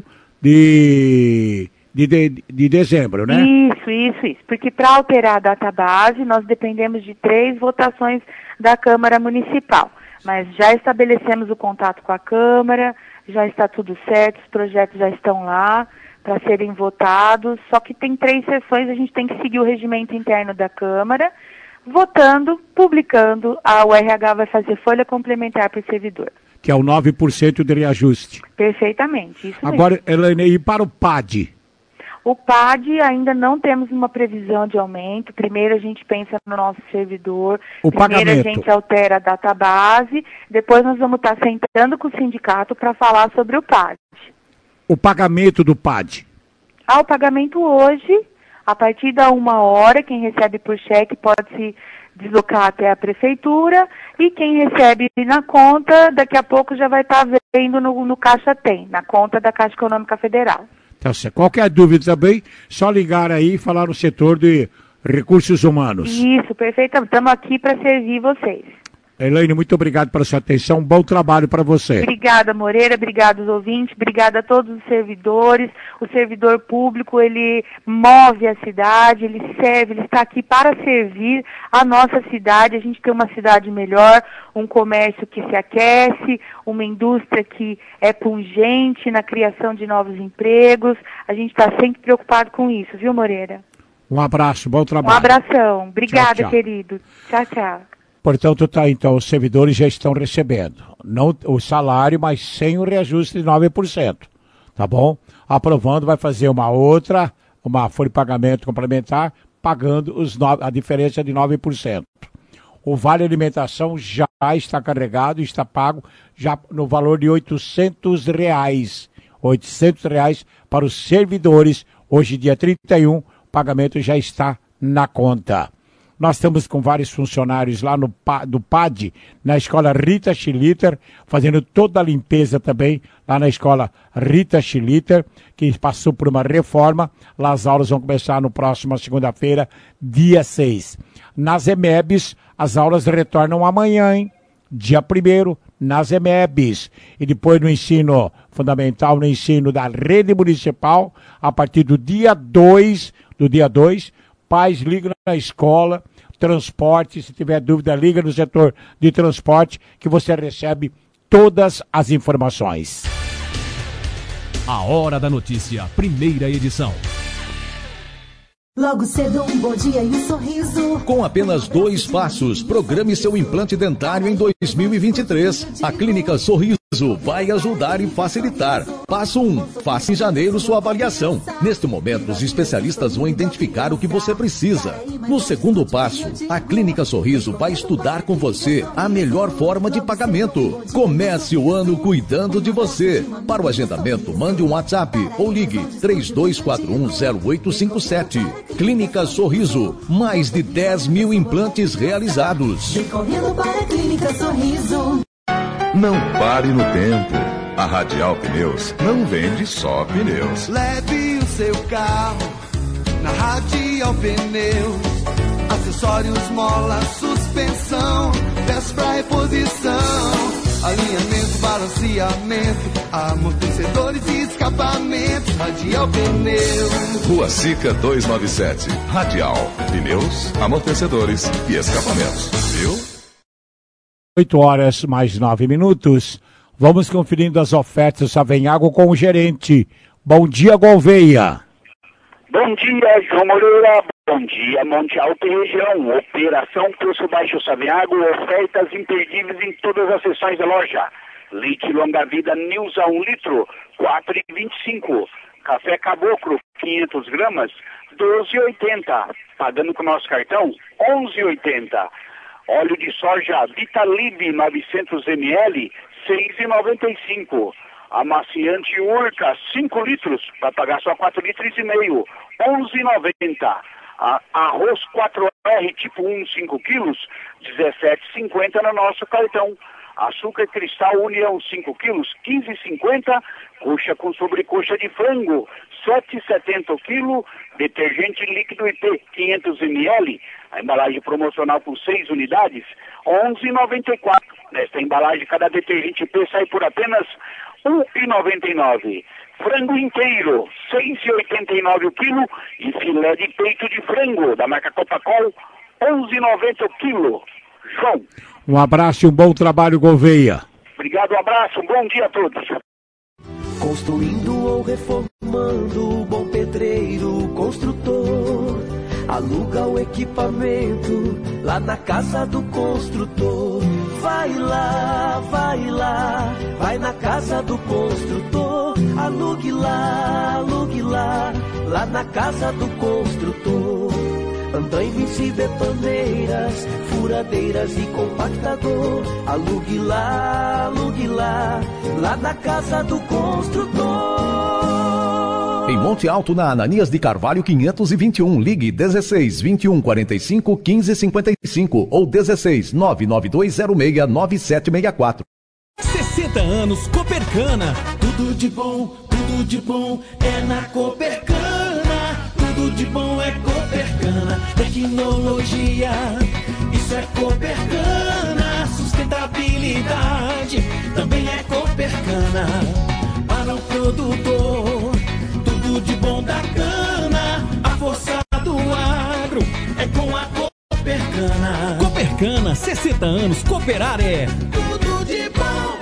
[SPEAKER 3] de dezembro, né?
[SPEAKER 18] Isso. Porque para alterar a database, nós dependemos de 3 votações da Câmara Municipal. Mas já estabelecemos o contato com a Câmara, já está tudo certo, os projetos já estão lá para serem votados, só que tem 3 sessões, a gente tem que seguir o regimento interno da Câmara, votando, publicando, o RH vai fazer folha complementar para o servidor.
[SPEAKER 3] Que é o 9% de reajuste.
[SPEAKER 18] Perfeitamente, isso mesmo.
[SPEAKER 3] Agora, Elaine, e para o PAD?
[SPEAKER 18] O PAD ainda não temos uma previsão de aumento. Primeiro a gente pensa no nosso servidor. Primeiro a gente altera a database. Depois nós vamos estar sentando com o sindicato para falar sobre o PAD.
[SPEAKER 3] O pagamento do PAD?
[SPEAKER 18] O pagamento hoje, a partir da 1h, quem recebe por cheque pode se deslocar até a prefeitura e quem recebe na conta, daqui a pouco já vai estar vendo no Caixa Tem, na conta da Caixa Econômica Federal.
[SPEAKER 3] Tá certo. Qualquer dúvida também, só ligar aí e falar no setor de recursos humanos.
[SPEAKER 18] Isso, perfeito. Estamos aqui para servir vocês.
[SPEAKER 3] Elaine, muito obrigado pela sua atenção, bom trabalho para você.
[SPEAKER 18] Obrigada, Moreira, obrigada aos ouvintes, obrigada a todos os servidores. O servidor público, ele move a cidade, ele serve, ele está aqui para servir a nossa cidade. A gente tem uma cidade melhor, um comércio que se aquece, uma indústria que é pungente na criação de novos empregos. A gente está sempre preocupado com isso, viu, Moreira?
[SPEAKER 3] Um abraço, bom trabalho.
[SPEAKER 18] Um abração, obrigada,
[SPEAKER 3] tchau.
[SPEAKER 18] Querido. Tchau, tchau.
[SPEAKER 3] Portanto, então, os servidores já estão recebendo não o salário, mas sem o reajuste de 9%. Tá bom? Aprovando, vai fazer uma folha de pagamento complementar, pagando a diferença de 9%. O Vale Alimentação já está carregado, está pago já no valor de R$800. R$800 para os servidores. Hoje, dia 31, o pagamento já está na conta. Nós estamos com vários funcionários lá do PAD, na escola Rita Schlitter, fazendo toda a limpeza também, lá na escola Rita Schlitter, que passou por uma reforma. Lá as aulas vão começar no próximo segunda-feira, dia 6. Nas EMEBs, as aulas retornam amanhã, hein? Dia 1º, nas EMEBs. E depois no ensino fundamental, no ensino da rede municipal, a partir do dia 2, pais ligam na escola, transporte, se tiver dúvida, liga no setor de transporte, que você recebe todas as informações.
[SPEAKER 13] A Hora da Notícia, primeira edição.
[SPEAKER 7] Logo cedo, um bom dia e um sorriso.
[SPEAKER 1] Com apenas 2 passos, programe seu implante dentário em 2023. A Clínica Sorriso vai ajudar e facilitar. Passo 1. Faça em janeiro sua avaliação. Neste momento, os especialistas vão identificar o que você precisa. No segundo passo, a Clínica Sorriso vai estudar com você a melhor forma de pagamento. Comece o ano cuidando de você. Para o agendamento, mande um WhatsApp ou ligue 32410857. Clínica Sorriso, mais de 10 mil implantes realizados.
[SPEAKER 7] Vem correndo para a Clínica Sorriso.
[SPEAKER 8] Não pare no tempo. A Radial Pneus não vende só pneus.
[SPEAKER 4] Leve o seu carro na Radial Pneus. Acessórios, mola, suspensão, peça pra reposição. Alinhamento, balanceamento, amortecedores e escapamentos. Radial Pneus.
[SPEAKER 8] Rua Sica 297. Radial. Pneus, amortecedores e escapamentos. Viu?
[SPEAKER 3] 8 horas mais 9 minutos. Vamos conferindo as ofertas Savenhago com o gerente. Bom dia, Gouveia.
[SPEAKER 19] Bom dia, João Moreira. Bom dia, Monte Alto e região. Operação Preço Baixo Savenhago, ofertas imperdíveis em todas as seções da loja. Leite longa vida Nilza 1 litro, R$ 4,25. Café Caboclo, 500 gramas, R$ 12,80. Pagando com nosso cartão, R$ 11,80. Óleo de soja Vitalive 900 ml, R$ 6,95. Amaciante Urca, 5 litros, vai pagar só 4,5 litros, R$ 11,90. Arroz 4R tipo 1, 5 quilos, R$ 17,50 no nosso cartão. Açúcar cristal União 5 quilos, R$ 15,50. Coxa com sobrecoxa de frango, R$ 7,70 o quilo. Detergente líquido IP 500 ml. A embalagem promocional com 6 unidades, R$ 11,94. Nesta embalagem, cada detergente IP sai por apenas R$ 1,99. Frango inteiro, R$ 6,89 o quilo. E filé de peito de frango, da marca Copacol, R$ 11,90 o quilo. João.
[SPEAKER 3] Um abraço e um bom trabalho, Gouveia.
[SPEAKER 19] Obrigado, um abraço, bom dia a todos.
[SPEAKER 4] Construindo ou reformando, bom pedreiro, construtor. Aluga o equipamento lá na casa do construtor. Vai lá, vai na casa do construtor. Alugue lá, lá na casa do construtor. Andaime e betoneiras, furadeiras e compactador. Alugue lá, lá na casa do construtor.
[SPEAKER 1] Em Monte Alto, na Ananias de Carvalho 521, ligue 16 21 45 15 55 ou 16 99206 9764.
[SPEAKER 20] 60 anos Copercana. Tudo de bom é na Copercana. Tudo de bom é Copercana. Tecnologia, isso é Copercana. Sustentabilidade também é Copercana. Para o produtor, tudo de bom da cana. A força do agro é com a Copercana. Copercana, 60 anos, cooperar é tudo de bom.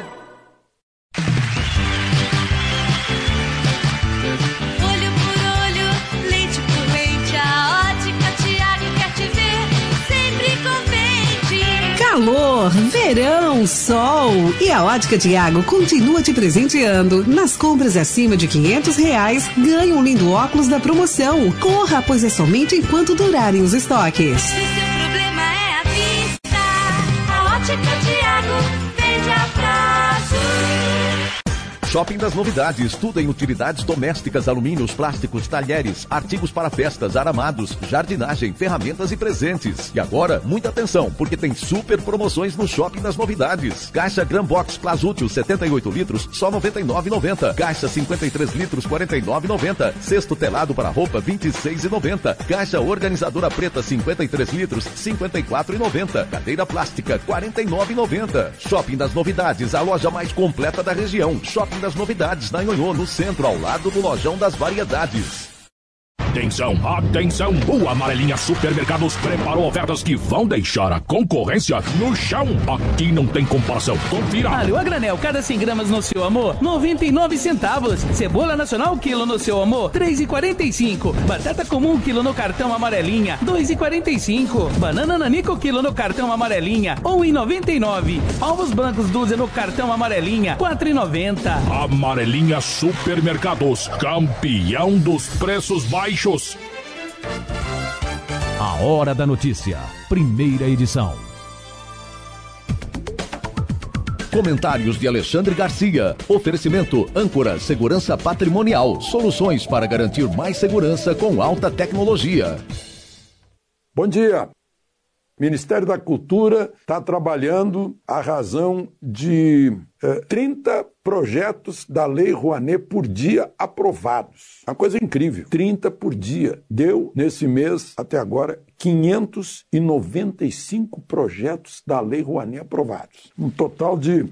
[SPEAKER 11] Olho por olho, leite por leite, a Ótica Tiago quer te ver sempre contente.
[SPEAKER 12] Calor, verão, sol e a Ótica Tiago continua te presenteando. Nas compras acima de R$500, ganhe um lindo óculos da promoção. Corra, pois é somente enquanto durarem os estoques.
[SPEAKER 11] Se seu problema é a vista, a Ótica Tiago vende a prazo.
[SPEAKER 1] Shopping das Novidades, tudo em utilidades domésticas, alumínios, plásticos, talheres, artigos para festas, aramados, jardinagem, ferramentas e presentes. E agora, muita atenção, porque tem super promoções no Shopping das Novidades. Caixa Gran Box Plasútil 78 litros, só R$ 99,90. Caixa 53 litros, R$ 49,90. Cesto telado para roupa, R$ 26,90. Caixa organizadora preta 53 litros, R$ 54,90. Cadeira plástica, R$ 49,90. Shopping das Novidades, a loja mais completa da região. Shopping das Novidades, na Nhonhô, no centro, ao lado do Lojão das Variedades.
[SPEAKER 5] Atenção, atenção! O Amarelinha Supermercados preparou ofertas que vão deixar a concorrência no chão. Aqui não tem comparação. Confira!
[SPEAKER 9] Alho a granel, cada 100 gramas no seu amor, 99 centavos. Cebola nacional, quilo no seu amor, 3,45. Batata comum, quilo no cartão Amarelinha, 2,45. Banana nanico, quilo no cartão Amarelinha, 1,99. Ovos brancos, dúzia no cartão Amarelinha, 4,90.
[SPEAKER 5] Amarelinha Supermercados, campeão dos preços baixos.
[SPEAKER 13] A Hora da Notícia, primeira edição.
[SPEAKER 1] Comentários de Alexandre Garcia. Oferecimento Âncora Segurança Patrimonial. Soluções para garantir mais segurança com alta tecnologia.
[SPEAKER 21] Bom dia. O Ministério da Cultura está trabalhando à razão de 30 projetos da Lei Rouanet por dia aprovados. Uma coisa incrível, 30 por dia. Deu, nesse mês, até agora, 595 projetos da Lei Rouanet aprovados. Um total de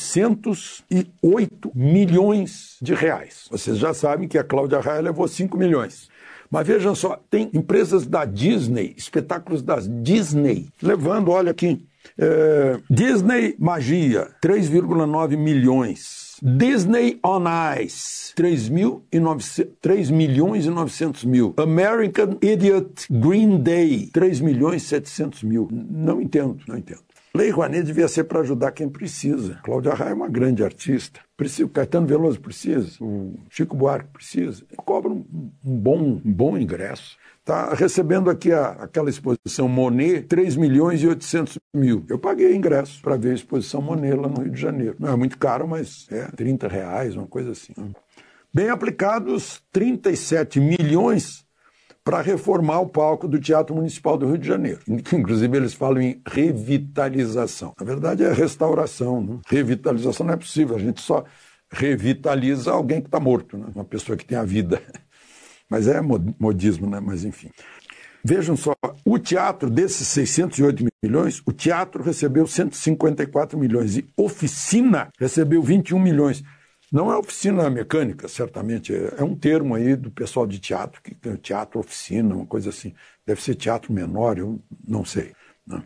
[SPEAKER 21] 608 milhões de reais. Vocês já sabem que a Cláudia Raia levou 5 milhões. Mas vejam só, tem empresas da Disney, espetáculos da Disney, levando, olha aqui, Disney Magia, 3,9 milhões. Disney on Ice, 3 milhões e 900 mil. American Idiot Green Day, 3 milhões e 700 mil. Não entendo. Lei Rouanet devia ser para ajudar quem precisa. Cláudia Raia é uma grande artista. O Caetano Veloso precisa. O Chico Buarque precisa. Cobra um bom ingresso. Está recebendo aqui aquela exposição Monet, 3 milhões e 800 mil. Eu paguei ingresso para ver a exposição Monet lá no Rio de Janeiro. Não é muito caro, mas é R$30, uma coisa assim. Bem aplicados, 37 milhões para reformar o palco do Teatro Municipal do Rio de Janeiro. Inclusive, eles falam em revitalização. Na verdade, é restauração. Né? Revitalização não é possível. A gente só revitaliza alguém que está morto, né? Uma pessoa que tem a vida. Mas é modismo, né? Mas enfim. Vejam só, o teatro, desses 608 milhões, o teatro recebeu 154 milhões e oficina recebeu 21 milhões. Não é oficina mecânica, certamente, é um termo aí do pessoal de teatro, que tem teatro oficina, uma coisa assim. Deve ser teatro menor, eu não sei. Né?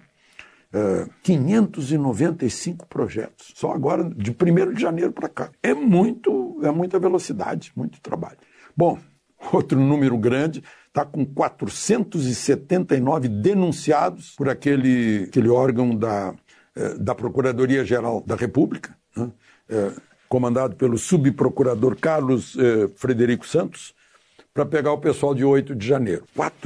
[SPEAKER 21] 595 projetos, só agora, de 1º de janeiro para cá. É muita velocidade, muito trabalho. Bom, outro número grande, está com 479 denunciados por aquele órgão da Procuradoria-Geral da República, né? Comandado pelo subprocurador Carlos Frederico Santos, para pegar o pessoal de 8 de janeiro.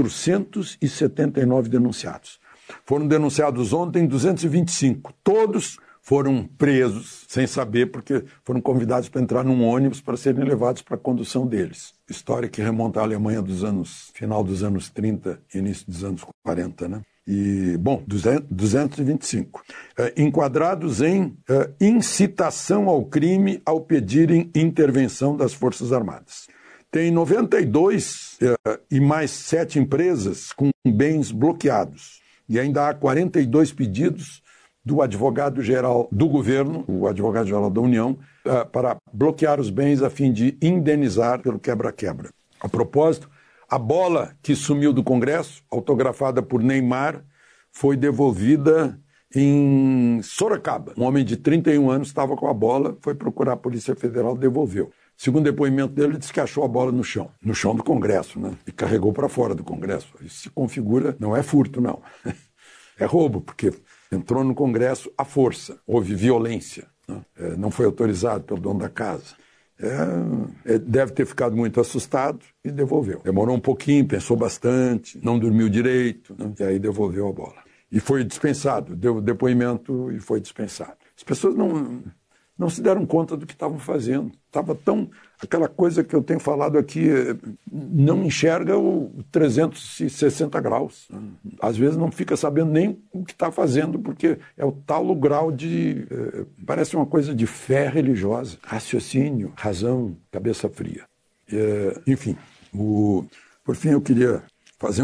[SPEAKER 21] 479 denunciados. Foram denunciados ontem 225. Todos foram presos, sem saber, porque foram convidados para entrar num ônibus para serem levados para a condução deles. História que remonta à Alemanha final dos anos 30, início dos anos 40, né? E, bom, 225. Enquadrados em incitação ao crime ao pedirem intervenção das Forças Armadas. Tem 92 e mais 7 empresas com bens bloqueados. E ainda há 42 pedidos do advogado-geral do governo, o advogado-geral da União, para bloquear os bens a fim de indenizar pelo quebra-quebra. A propósito, a bola que sumiu do Congresso, autografada por Neymar, foi devolvida em Sorocaba. Um homem de 31 anos estava com a bola, foi procurar a Polícia Federal, devolveu. Segundo o depoimento dele, ele disse que achou a bola no chão do Congresso, né? E carregou para fora do Congresso. Isso se configura, não é furto, não. É roubo, porque entrou no Congresso à força, houve violência, né? Não foi autorizado pelo dono da casa. Deve ter ficado muito assustado e devolveu. Demorou um pouquinho, pensou bastante, não dormiu direito, né? E aí devolveu a bola. E foi dispensado, deu depoimento e foi dispensado. As pessoas não se deram conta do que estavam fazendo. Estava aquela coisa que eu tenho falado aqui, não enxerga o 360 graus. Às vezes não fica sabendo nem o que está fazendo, porque é o tal grau de... parece uma coisa de fé religiosa, raciocínio, razão, cabeça fria. Enfim, por fim eu queria fazer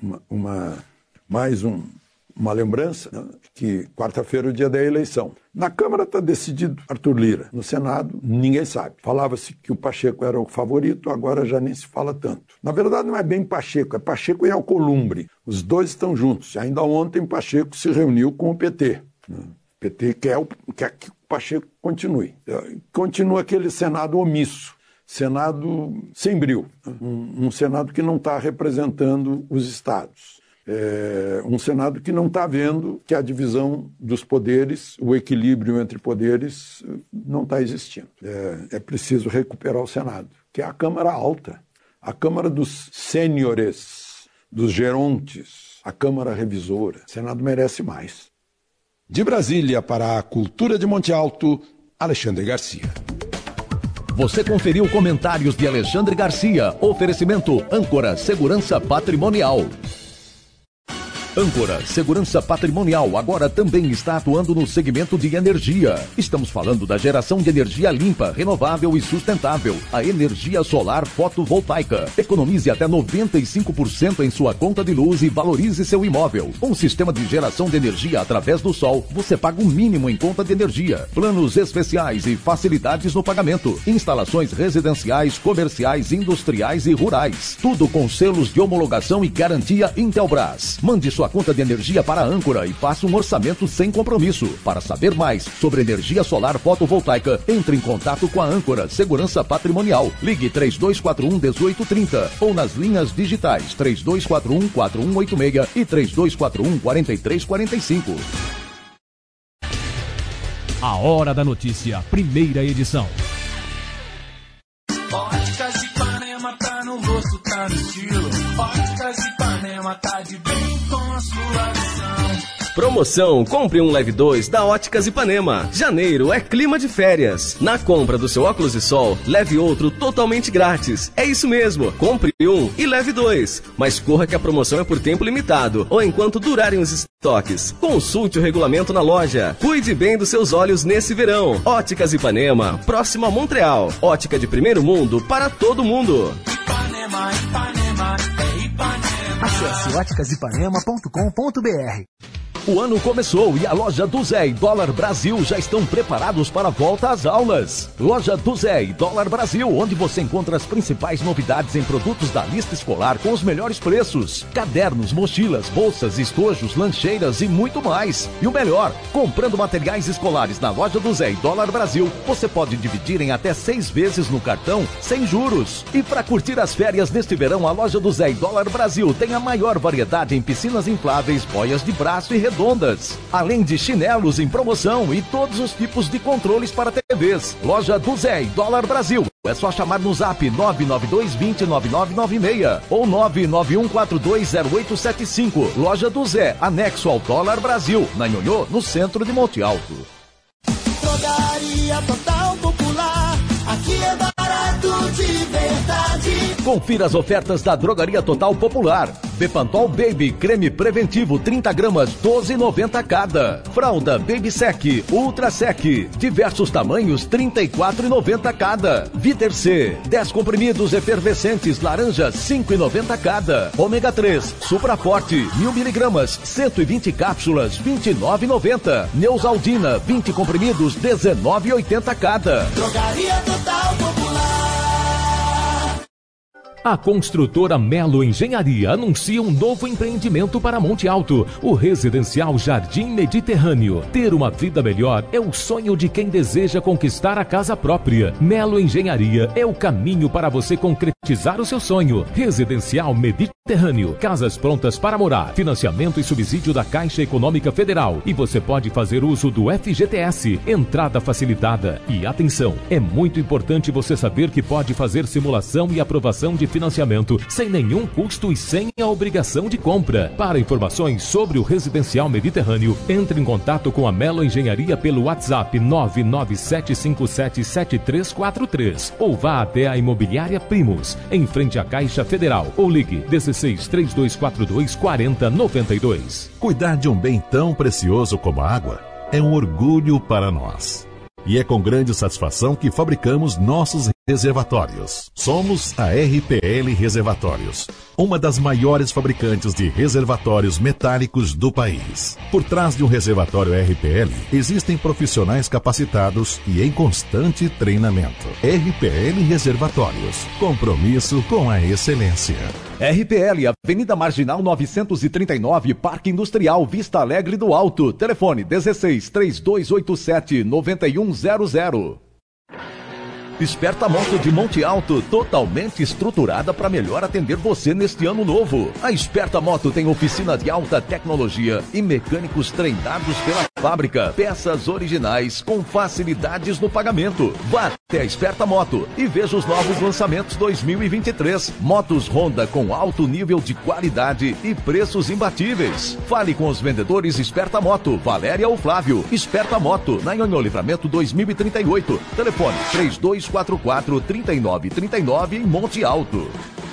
[SPEAKER 21] mais uma lembrança, né, que quarta-feira é o dia da eleição. Na Câmara está decidido Arthur Lira. No Senado, ninguém sabe. Falava-se que o Pacheco era o favorito, agora já nem se fala tanto. Na verdade, não é bem Pacheco, é Pacheco e Alcolumbre. Os dois estão juntos. Ainda ontem, Pacheco se reuniu com o PT. O PT quer que o Pacheco continue. Continua aquele Senado omisso. Senado sem brio. Um Senado que não está representando os estados. Um Senado que não está vendo que a divisão dos poderes, o equilíbrio entre poderes, não está existindo. É preciso recuperar o Senado, que é a Câmara Alta, a Câmara dos sêniores, dos gerontes, a Câmara Revisora. O Senado merece mais.
[SPEAKER 1] De Brasília para a Cultura de Monte Alto, Alexandre Garcia. Você conferiu comentários de Alexandre Garcia. Oferecimento Âncora Segurança Patrimonial. Âncora Segurança Patrimonial agora também está atuando no segmento de energia. Estamos falando da geração de energia limpa, renovável e sustentável. A energia solar fotovoltaica. Economize até 95% em sua conta de luz e valorize seu imóvel. Um sistema de geração de energia através do sol. Você paga o mínimo em conta de energia. Planos especiais e facilidades no pagamento. Instalações residenciais, comerciais, industriais e rurais. Tudo com selos de homologação e garantia Intelbras. Mande sua sua conta de energia para a Âncora e faça um orçamento sem compromisso. Para saber mais sobre energia solar fotovoltaica, entre em contato com a Âncora Segurança Patrimonial. Ligue 3241-1830 ou nas linhas digitais 3241-4186 e 3241-4345.
[SPEAKER 13] A Hora da Notícia, primeira edição.
[SPEAKER 15] Óticas Ipanema tá no rosto, tá no estilo. Óticas Ipanema tá de bem com a sua visão.
[SPEAKER 10] Promoção Compre um Leve 2 da Óticas Ipanema. Janeiro é clima de férias. Na compra do seu óculos de sol, leve outro totalmente grátis. É isso mesmo, compre um e leve 2. Mas corra que a promoção é por tempo limitado ou enquanto durarem os estoques. Consulte o regulamento na loja. Cuide bem dos seus olhos nesse verão. Óticas Ipanema, próximo a Montreal. Ótica de primeiro mundo para todo mundo.
[SPEAKER 15] Ipanema, Ipanema, é Ipanema.
[SPEAKER 2] Acesse óticasipanema.com.br.
[SPEAKER 1] O ano começou e a Loja do Zé e Dólar Brasil já estão preparados para a volta às aulas. Loja do Zé e Dólar Brasil, onde você encontra as principais novidades em produtos da lista escolar com os melhores preços. Cadernos, mochilas, bolsas, estojos, lancheiras e muito mais. E o melhor, comprando materiais escolares na Loja do Zé e Dólar Brasil, você pode dividir em até 6 vezes no cartão, sem juros. E para curtir as férias neste verão, a Loja do Zé e Dólar Brasil tem a maior variedade em piscinas infláveis, boias de braço e redondas, além de chinelos em promoção e todos os tipos de controles para TVs. Loja do Zé e Dólar Brasil. É só chamar no zap 992209996 ou 991420875. Loja do Zé, anexo ao Dólar Brasil, na Nhonhô, no centro de Monte Alto.
[SPEAKER 20] Drogaria Total Popular, aqui é barato de verdade.
[SPEAKER 1] Confira as ofertas da Drogaria Total Popular. Bepantol Baby, creme preventivo 30 gramas, 12,90 cada. Fralda Baby Sec, Ultra Sec, diversos tamanhos, 34,90 cada. Viter C, 10 comprimidos efervescentes, laranja, 5,90 cada. Ômega 3, Supra Forte, 1000 miligramas, 120 cápsulas, 29,90. Neusaldina, 20 comprimidos, 19,80 cada.
[SPEAKER 20] Drogaria Total Popular.
[SPEAKER 13] A construtora Melo Engenharia anuncia um novo empreendimento para Monte Alto, o residencial Jardim Mediterrâneo. Ter uma vida melhor é o sonho de quem deseja conquistar a casa própria. Melo Engenharia é o caminho para você concretizar o seu sonho. Residencial Mediterrâneo, casas prontas para morar, financiamento e subsídio da Caixa Econômica Federal. E você pode fazer uso do FGTS, entrada facilitada. E atenção, é muito importante você saber que pode fazer simulação e aprovação de financiamento sem nenhum custo e sem a obrigação de compra. Para informações sobre o Residencial Mediterrâneo, entre em contato com a Melo Engenharia pelo WhatsApp 997577343 ou vá até a Imobiliária Primos, em frente à Caixa Federal, ou ligue 16-3242-4092.
[SPEAKER 16] Cuidar de um bem tão precioso como a água é um orgulho para nós. E é com grande satisfação que fabricamos nossos reservatórios. Somos a RPL Reservatórios, uma das maiores fabricantes de reservatórios metálicos do país. Por trás de um reservatório RPL, existem profissionais capacitados e em constante treinamento. RPL Reservatórios, compromisso com a excelência.
[SPEAKER 1] RPL, Avenida Marginal 939, Parque Industrial, Vista Alegre do Alto. Telefone 16-3287-9100. Esperta Moto de Monte Alto, totalmente estruturada para melhor atender você neste ano novo. A Esperta Moto tem oficina de alta tecnologia e mecânicos treinados pela fábrica. Peças originais com facilidades no pagamento. Vá até a Esperta Moto e veja os novos lançamentos 2023. Motos Honda com alto nível de qualidade e preços imbatíveis. Fale com os vendedores Esperta Moto, Valéria ou Flávio. Esperta Moto, na Nhonhô Livramento 2038. Telefone 3244-3939 em Monte Alto.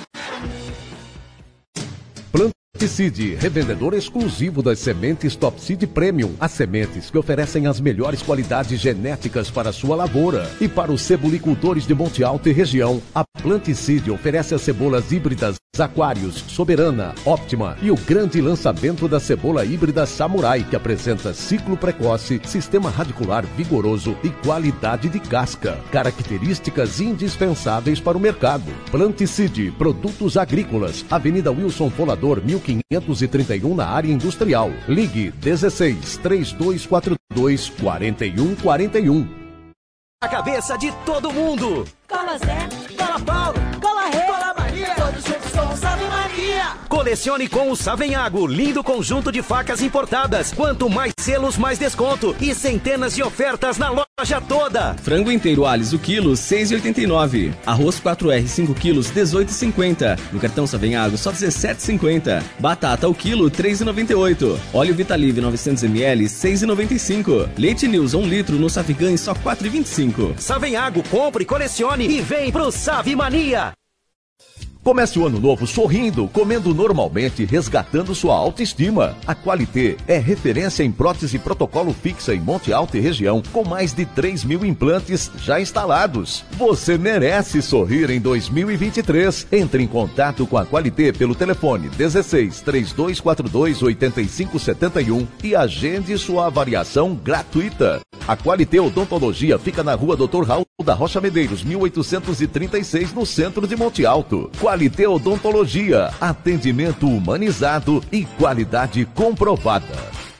[SPEAKER 1] Planticide, revendedor exclusivo das sementes Top Seed Premium. As sementes que oferecem as melhores qualidades genéticas para a sua lavoura. E para os cebolicultores de Monte Alto e região, a Planticide oferece as cebolas híbridas Aquários, Soberana, Óptima e o grande lançamento da cebola híbrida Samurai, que apresenta ciclo precoce, sistema radicular vigoroso e qualidade de casca. Características indispensáveis para o mercado. Planticide, produtos agrícolas, Avenida Wilson Folador, 1500 531 na área industrial. Ligue 16 3242 4141.
[SPEAKER 6] A cabeça de todo mundo.
[SPEAKER 14] Cola Zé, Cola Paulo, Cola Rei, Cola Maria, todos juntos com o Salve Maria.
[SPEAKER 6] Colecione com o Savenhago, lindo conjunto de facas importadas. Quanto mais selos, mais desconto. E centenas de ofertas na loja toda.
[SPEAKER 10] Frango inteiro Alis, o quilo, 6,89. Arroz 4R, 5 quilos, 18,50. No cartão Savenhago, só 17,50. Batata, o quilo, 3,98. Óleo Vitalive, 900ml, 6,95. Leite News, 1 litro, no Savigan, só 4,25.
[SPEAKER 6] Savenhago, compre, colecione e vem pro Save Mania.
[SPEAKER 1] Comece o ano novo sorrindo, comendo normalmente, resgatando sua autoestima. A Qualité é referência em prótese protocolo fixa em Monte Alto e região, com mais de 3.000 implantes já instalados. Você merece sorrir em 2023. Entre em contato com a Qualité pelo telefone 16 3242 8571 e agende sua avaliação gratuita. A Qualité Odontologia fica na rua Dr. Raul da Rocha Medeiros, 1836, no centro de Monte Alto. Qualité Odontologia, atendimento humanizado e qualidade comprovada.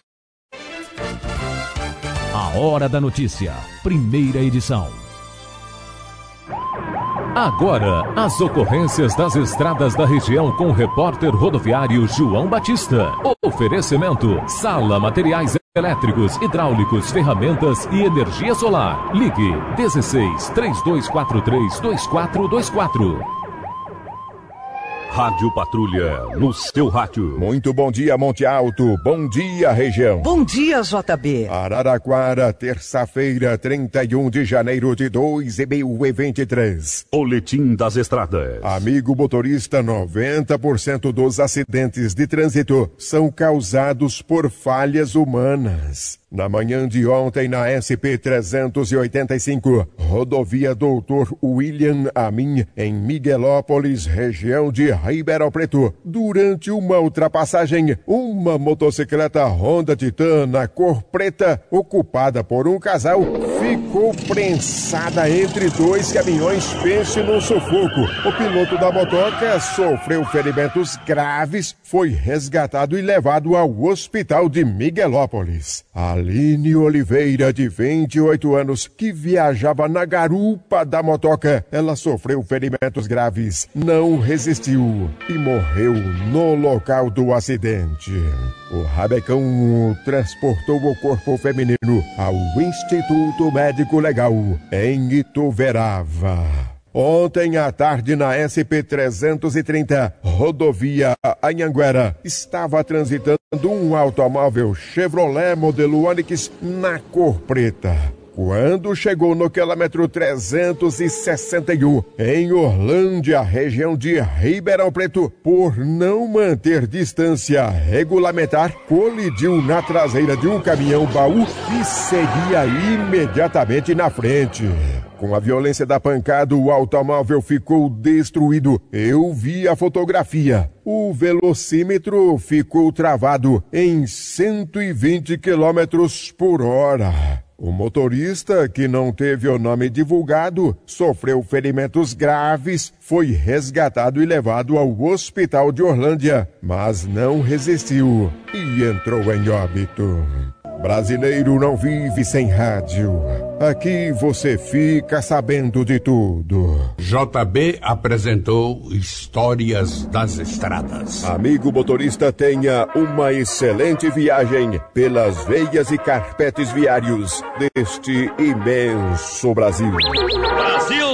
[SPEAKER 13] A Hora da Notícia, primeira edição. Agora, as ocorrências das estradas da região com o repórter rodoviário João Batista. Oferecimento: Sala Materiais Elétricos, Hidráulicos, Ferramentas e Energia Solar. Ligue 16 3243 2424.
[SPEAKER 2] Rádio Patrulha, no seu rádio.
[SPEAKER 22] Muito bom dia, Monte Alto. Bom dia, região.
[SPEAKER 23] Bom dia, JB.
[SPEAKER 22] Araraquara, terça-feira, 31 de janeiro de 2023.
[SPEAKER 2] Boletim das estradas.
[SPEAKER 22] Amigo motorista, 90% dos acidentes de trânsito são causados por falhas humanas. Na manhã de ontem, na SP-385, rodovia Doutor William Amin, em Miguelópolis, região de Ribeirão Preto, durante uma ultrapassagem, uma motocicleta Honda Titan na cor preta, ocupada por um casal, ficou prensada entre dois caminhões. Pense num sufoco. O piloto da motoca sofreu ferimentos graves, foi resgatado e levado ao hospital de Miguelópolis. Aline Oliveira, de 28 anos, que viajava na garupa da motoca. Ela sofreu ferimentos graves, não resistiu e morreu no local do acidente. O Rabecão transportou o corpo feminino ao Instituto Médico Legal, em Ituverava. Ontem à tarde, na SP-330, rodovia Anhanguera, estava transitando um automóvel Chevrolet modelo Onix na cor preta. Quando chegou no quilômetro 361, em Orlândia, região de Ribeirão Preto, por não manter distância regulamentar, colidiu na traseira de um caminhão baú e seguia imediatamente na frente. Com a violência da pancada, o automóvel ficou destruído. Eu vi a fotografia. O velocímetro ficou travado em 120 km por hora. O motorista, que não teve o nome divulgado, sofreu ferimentos graves, foi resgatado e levado ao hospital de Orlândia, mas não resistiu e entrou em óbito. Brasileiro não vive sem rádio. Aqui você fica sabendo de tudo.
[SPEAKER 2] JB apresentou Histórias das Estradas.
[SPEAKER 22] Amigo motorista, tenha uma excelente viagem pelas veias e carpetes viários deste imenso Brasil.
[SPEAKER 2] Brasil!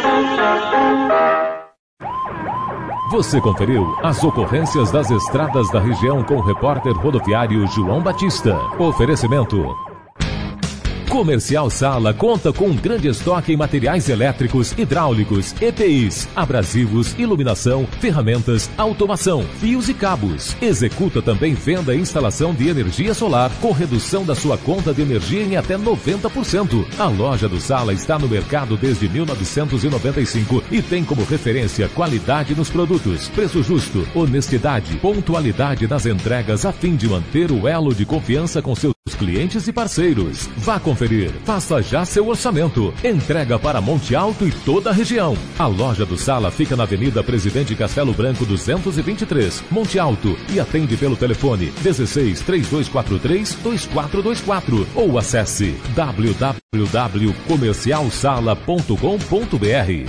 [SPEAKER 13] Você conferiu as ocorrências das estradas da região com o repórter rodoviário João Batista. Oferecimento: Comercial Sala conta com um grande estoque em materiais elétricos, hidráulicos, EPIs, abrasivos, iluminação, ferramentas, automação, fios e cabos. Executa também venda e instalação de energia solar com redução da sua conta de energia em até 90%. A loja do Sala está no mercado desde 1995 e tem como referência qualidade nos produtos, preço justo, honestidade, pontualidade nas entregas a fim de manter o elo de confiança com seus clientes e parceiros. Vá conferir conferir. Faça já seu orçamento. Entrega para Monte Alto e toda a região. A loja do Sala fica na Avenida Presidente Castelo Branco 223, Monte Alto, e atende pelo telefone 16 3243 2424 ou acesse www.comercialsala.com.br.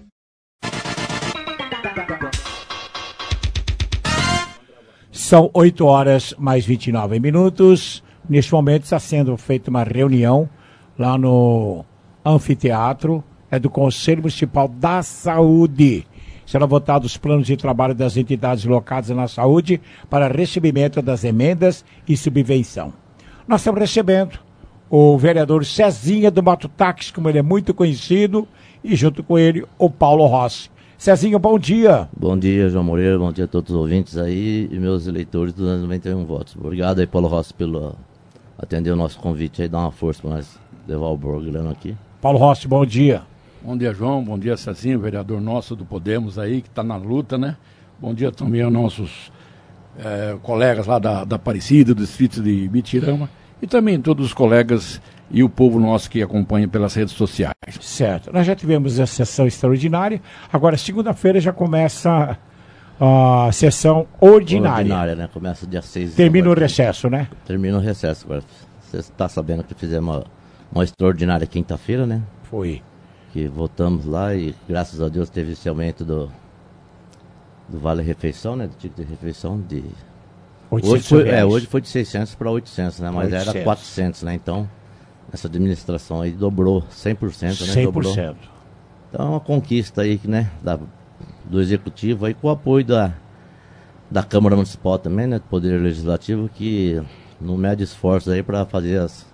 [SPEAKER 3] São 8 horas mais 29 minutos. Neste momento está sendo feita uma reunião lá no anfiteatro do Conselho Municipal da Saúde. Serão votados os planos de trabalho das entidades locadas na saúde para recebimento das emendas e subvenção. Nós estamos recebendo o vereador Cezinha do Mato Táxi, como ele é muito conhecido, e junto com ele o Paulo Rossi. Cezinha, bom dia.
[SPEAKER 17] Bom dia, João Moreira, bom dia a todos os ouvintes aí e meus eleitores dos 91 votos. Obrigado aí, Paulo Rossi, pelo atender o nosso convite aí, dar uma força para nós levar o programa aqui.
[SPEAKER 3] Paulo Rossi, bom dia.
[SPEAKER 2] Bom dia, João, bom dia, Cezinho, vereador nosso do Podemos aí, que está na luta, né? Bom dia também aos nossos colegas lá da Aparecida, do distrito de Bitirama, e também todos os colegas e o povo nosso que acompanha pelas redes sociais.
[SPEAKER 3] Certo. Nós já tivemos a sessão extraordinária, agora segunda-feira já começa a sessão ordinária.
[SPEAKER 17] Ordinária, né? Começa dia 6.
[SPEAKER 3] Termina o recesso, né?
[SPEAKER 17] Termina o recesso agora. Você está sabendo que fizemos uma extraordinária quinta-feira, né?
[SPEAKER 3] Foi.
[SPEAKER 17] Que votamos lá e graças a Deus teve esse aumento do Vale Refeição, né? Do ticket de refeição de... Hoje foi de 600 para 800, né? Mas 800. Era 400, né? Então... Essa administração aí dobrou 100%, né?
[SPEAKER 3] 100%.
[SPEAKER 17] Dobrou. Então é uma conquista aí, né? Do Executivo aí, com o apoio da Câmara Municipal também, né? Do Poder Legislativo, que não mede esforços aí para fazer as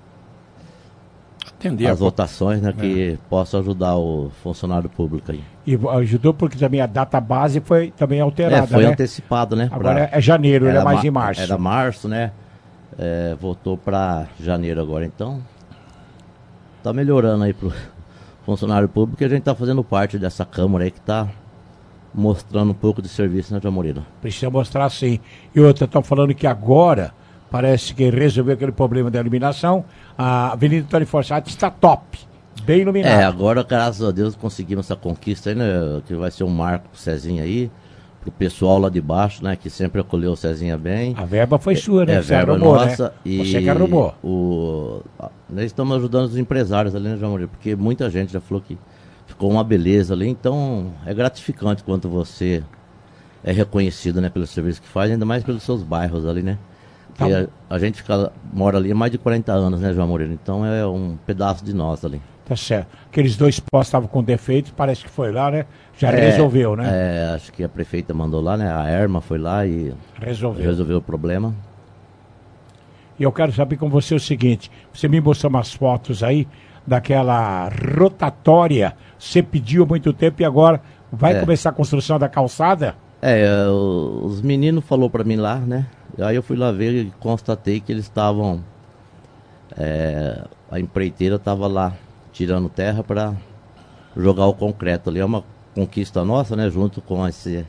[SPEAKER 17] votações, né? Que possa ajudar o funcionário público aí.
[SPEAKER 3] E ajudou porque também a data base foi também alterada,
[SPEAKER 17] foi
[SPEAKER 3] né?
[SPEAKER 17] antecipado, né?
[SPEAKER 3] Agora é janeiro, ele é mais em março.
[SPEAKER 17] Era março, né? Voltou para janeiro agora, então... Tá melhorando aí pro funcionário público, e a gente tá fazendo parte dessa Câmara aí que tá mostrando um pouco de serviço, né, João Moreira?
[SPEAKER 3] Precisa mostrar sim. E outra, estão falando que agora parece que resolveu aquele problema da iluminação. A Avenida Antônio Forçati está top, bem iluminada.
[SPEAKER 17] Agora, graças a Deus, conseguimos essa conquista aí, né? Que vai ser um marco pro Cezinha aí, pro pessoal lá de baixo, né? Que sempre acolheu o Cezinha bem.
[SPEAKER 3] A verba foi sua, né?
[SPEAKER 17] Você arrumou, nossa, né?
[SPEAKER 3] E você que arrumou.
[SPEAKER 17] Nós estamos ajudando os empresários ali, né, João Moreira? Porque muita gente já falou que ficou uma beleza ali, então é gratificante quando você é reconhecido, né, pelo serviço que faz, ainda mais pelos seus bairros ali, né? Porque a gente mora ali há mais de 40 anos, né, João Moreira? Então é um pedaço de nós ali.
[SPEAKER 3] Tá certo. Aqueles 2 postos estavam com defeitos, parece que foi lá, né? Já resolveu, né?
[SPEAKER 17] Acho que a prefeita mandou lá, né? A Erma foi lá e resolveu o problema.
[SPEAKER 3] E eu quero saber com você o seguinte, você me mostrou umas fotos aí daquela rotatória, você pediu há muito tempo e agora vai começar a construção da calçada?
[SPEAKER 17] Os meninos falaram para mim lá, né? Aí eu fui lá ver e constatei que eles estavam... a empreiteira estava lá tirando terra para jogar o concreto ali. É uma conquista nossa, né? Junto com essa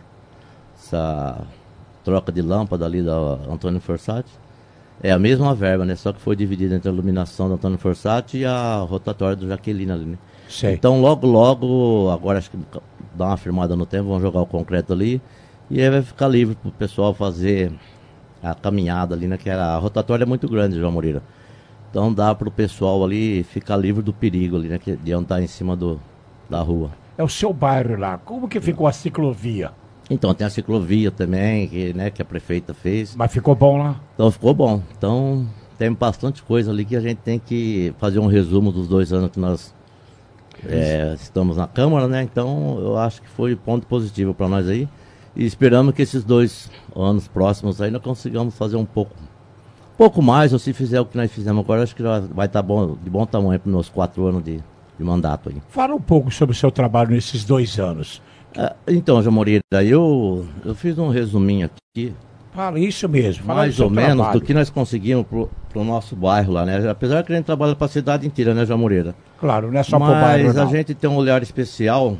[SPEAKER 17] troca de lâmpada ali da Antônio Forçati. É a mesma verba, né? Só que foi dividida entre a iluminação do Antônio Forçati e a rotatória do Jaqueline ali, né?
[SPEAKER 3] Sei.
[SPEAKER 17] Então logo, agora acho que dá uma firmada no tempo, vão jogar o concreto ali e aí vai ficar livre para o pessoal fazer a caminhada ali, né? Que a rotatória é muito grande, João Moreira. Então dá para o pessoal ali ficar livre do perigo ali, né? De andar em cima da rua.
[SPEAKER 3] É o seu bairro lá. Como que ficou a ciclovia?
[SPEAKER 17] Então tem a ciclovia também, que a prefeita fez.
[SPEAKER 3] Mas ficou bom lá?
[SPEAKER 17] Então ficou bom. Então tem bastante coisa ali que a gente tem que fazer um resumo dos 2 anos que nós estamos na Câmara, né? Então eu acho que foi ponto positivo para nós aí. E esperamos que esses 2 anos próximos aí nós consigamos fazer um pouco mais, ou se fizer o que nós fizemos agora, acho que vai estar de bom tamanho para os meus 4 anos de mandato aí.
[SPEAKER 3] Fala um pouco sobre o seu trabalho nesses 2 anos.
[SPEAKER 17] Então, João Moreira, eu fiz um resuminho aqui.
[SPEAKER 3] Fala isso mesmo. Fala
[SPEAKER 17] mais ou menos do que nós conseguimos pro nosso bairro lá, né? Apesar que a gente trabalha para a cidade inteira, né, João Moreira?
[SPEAKER 3] Claro, não é só para o bairro,
[SPEAKER 17] mas a gente tem um olhar especial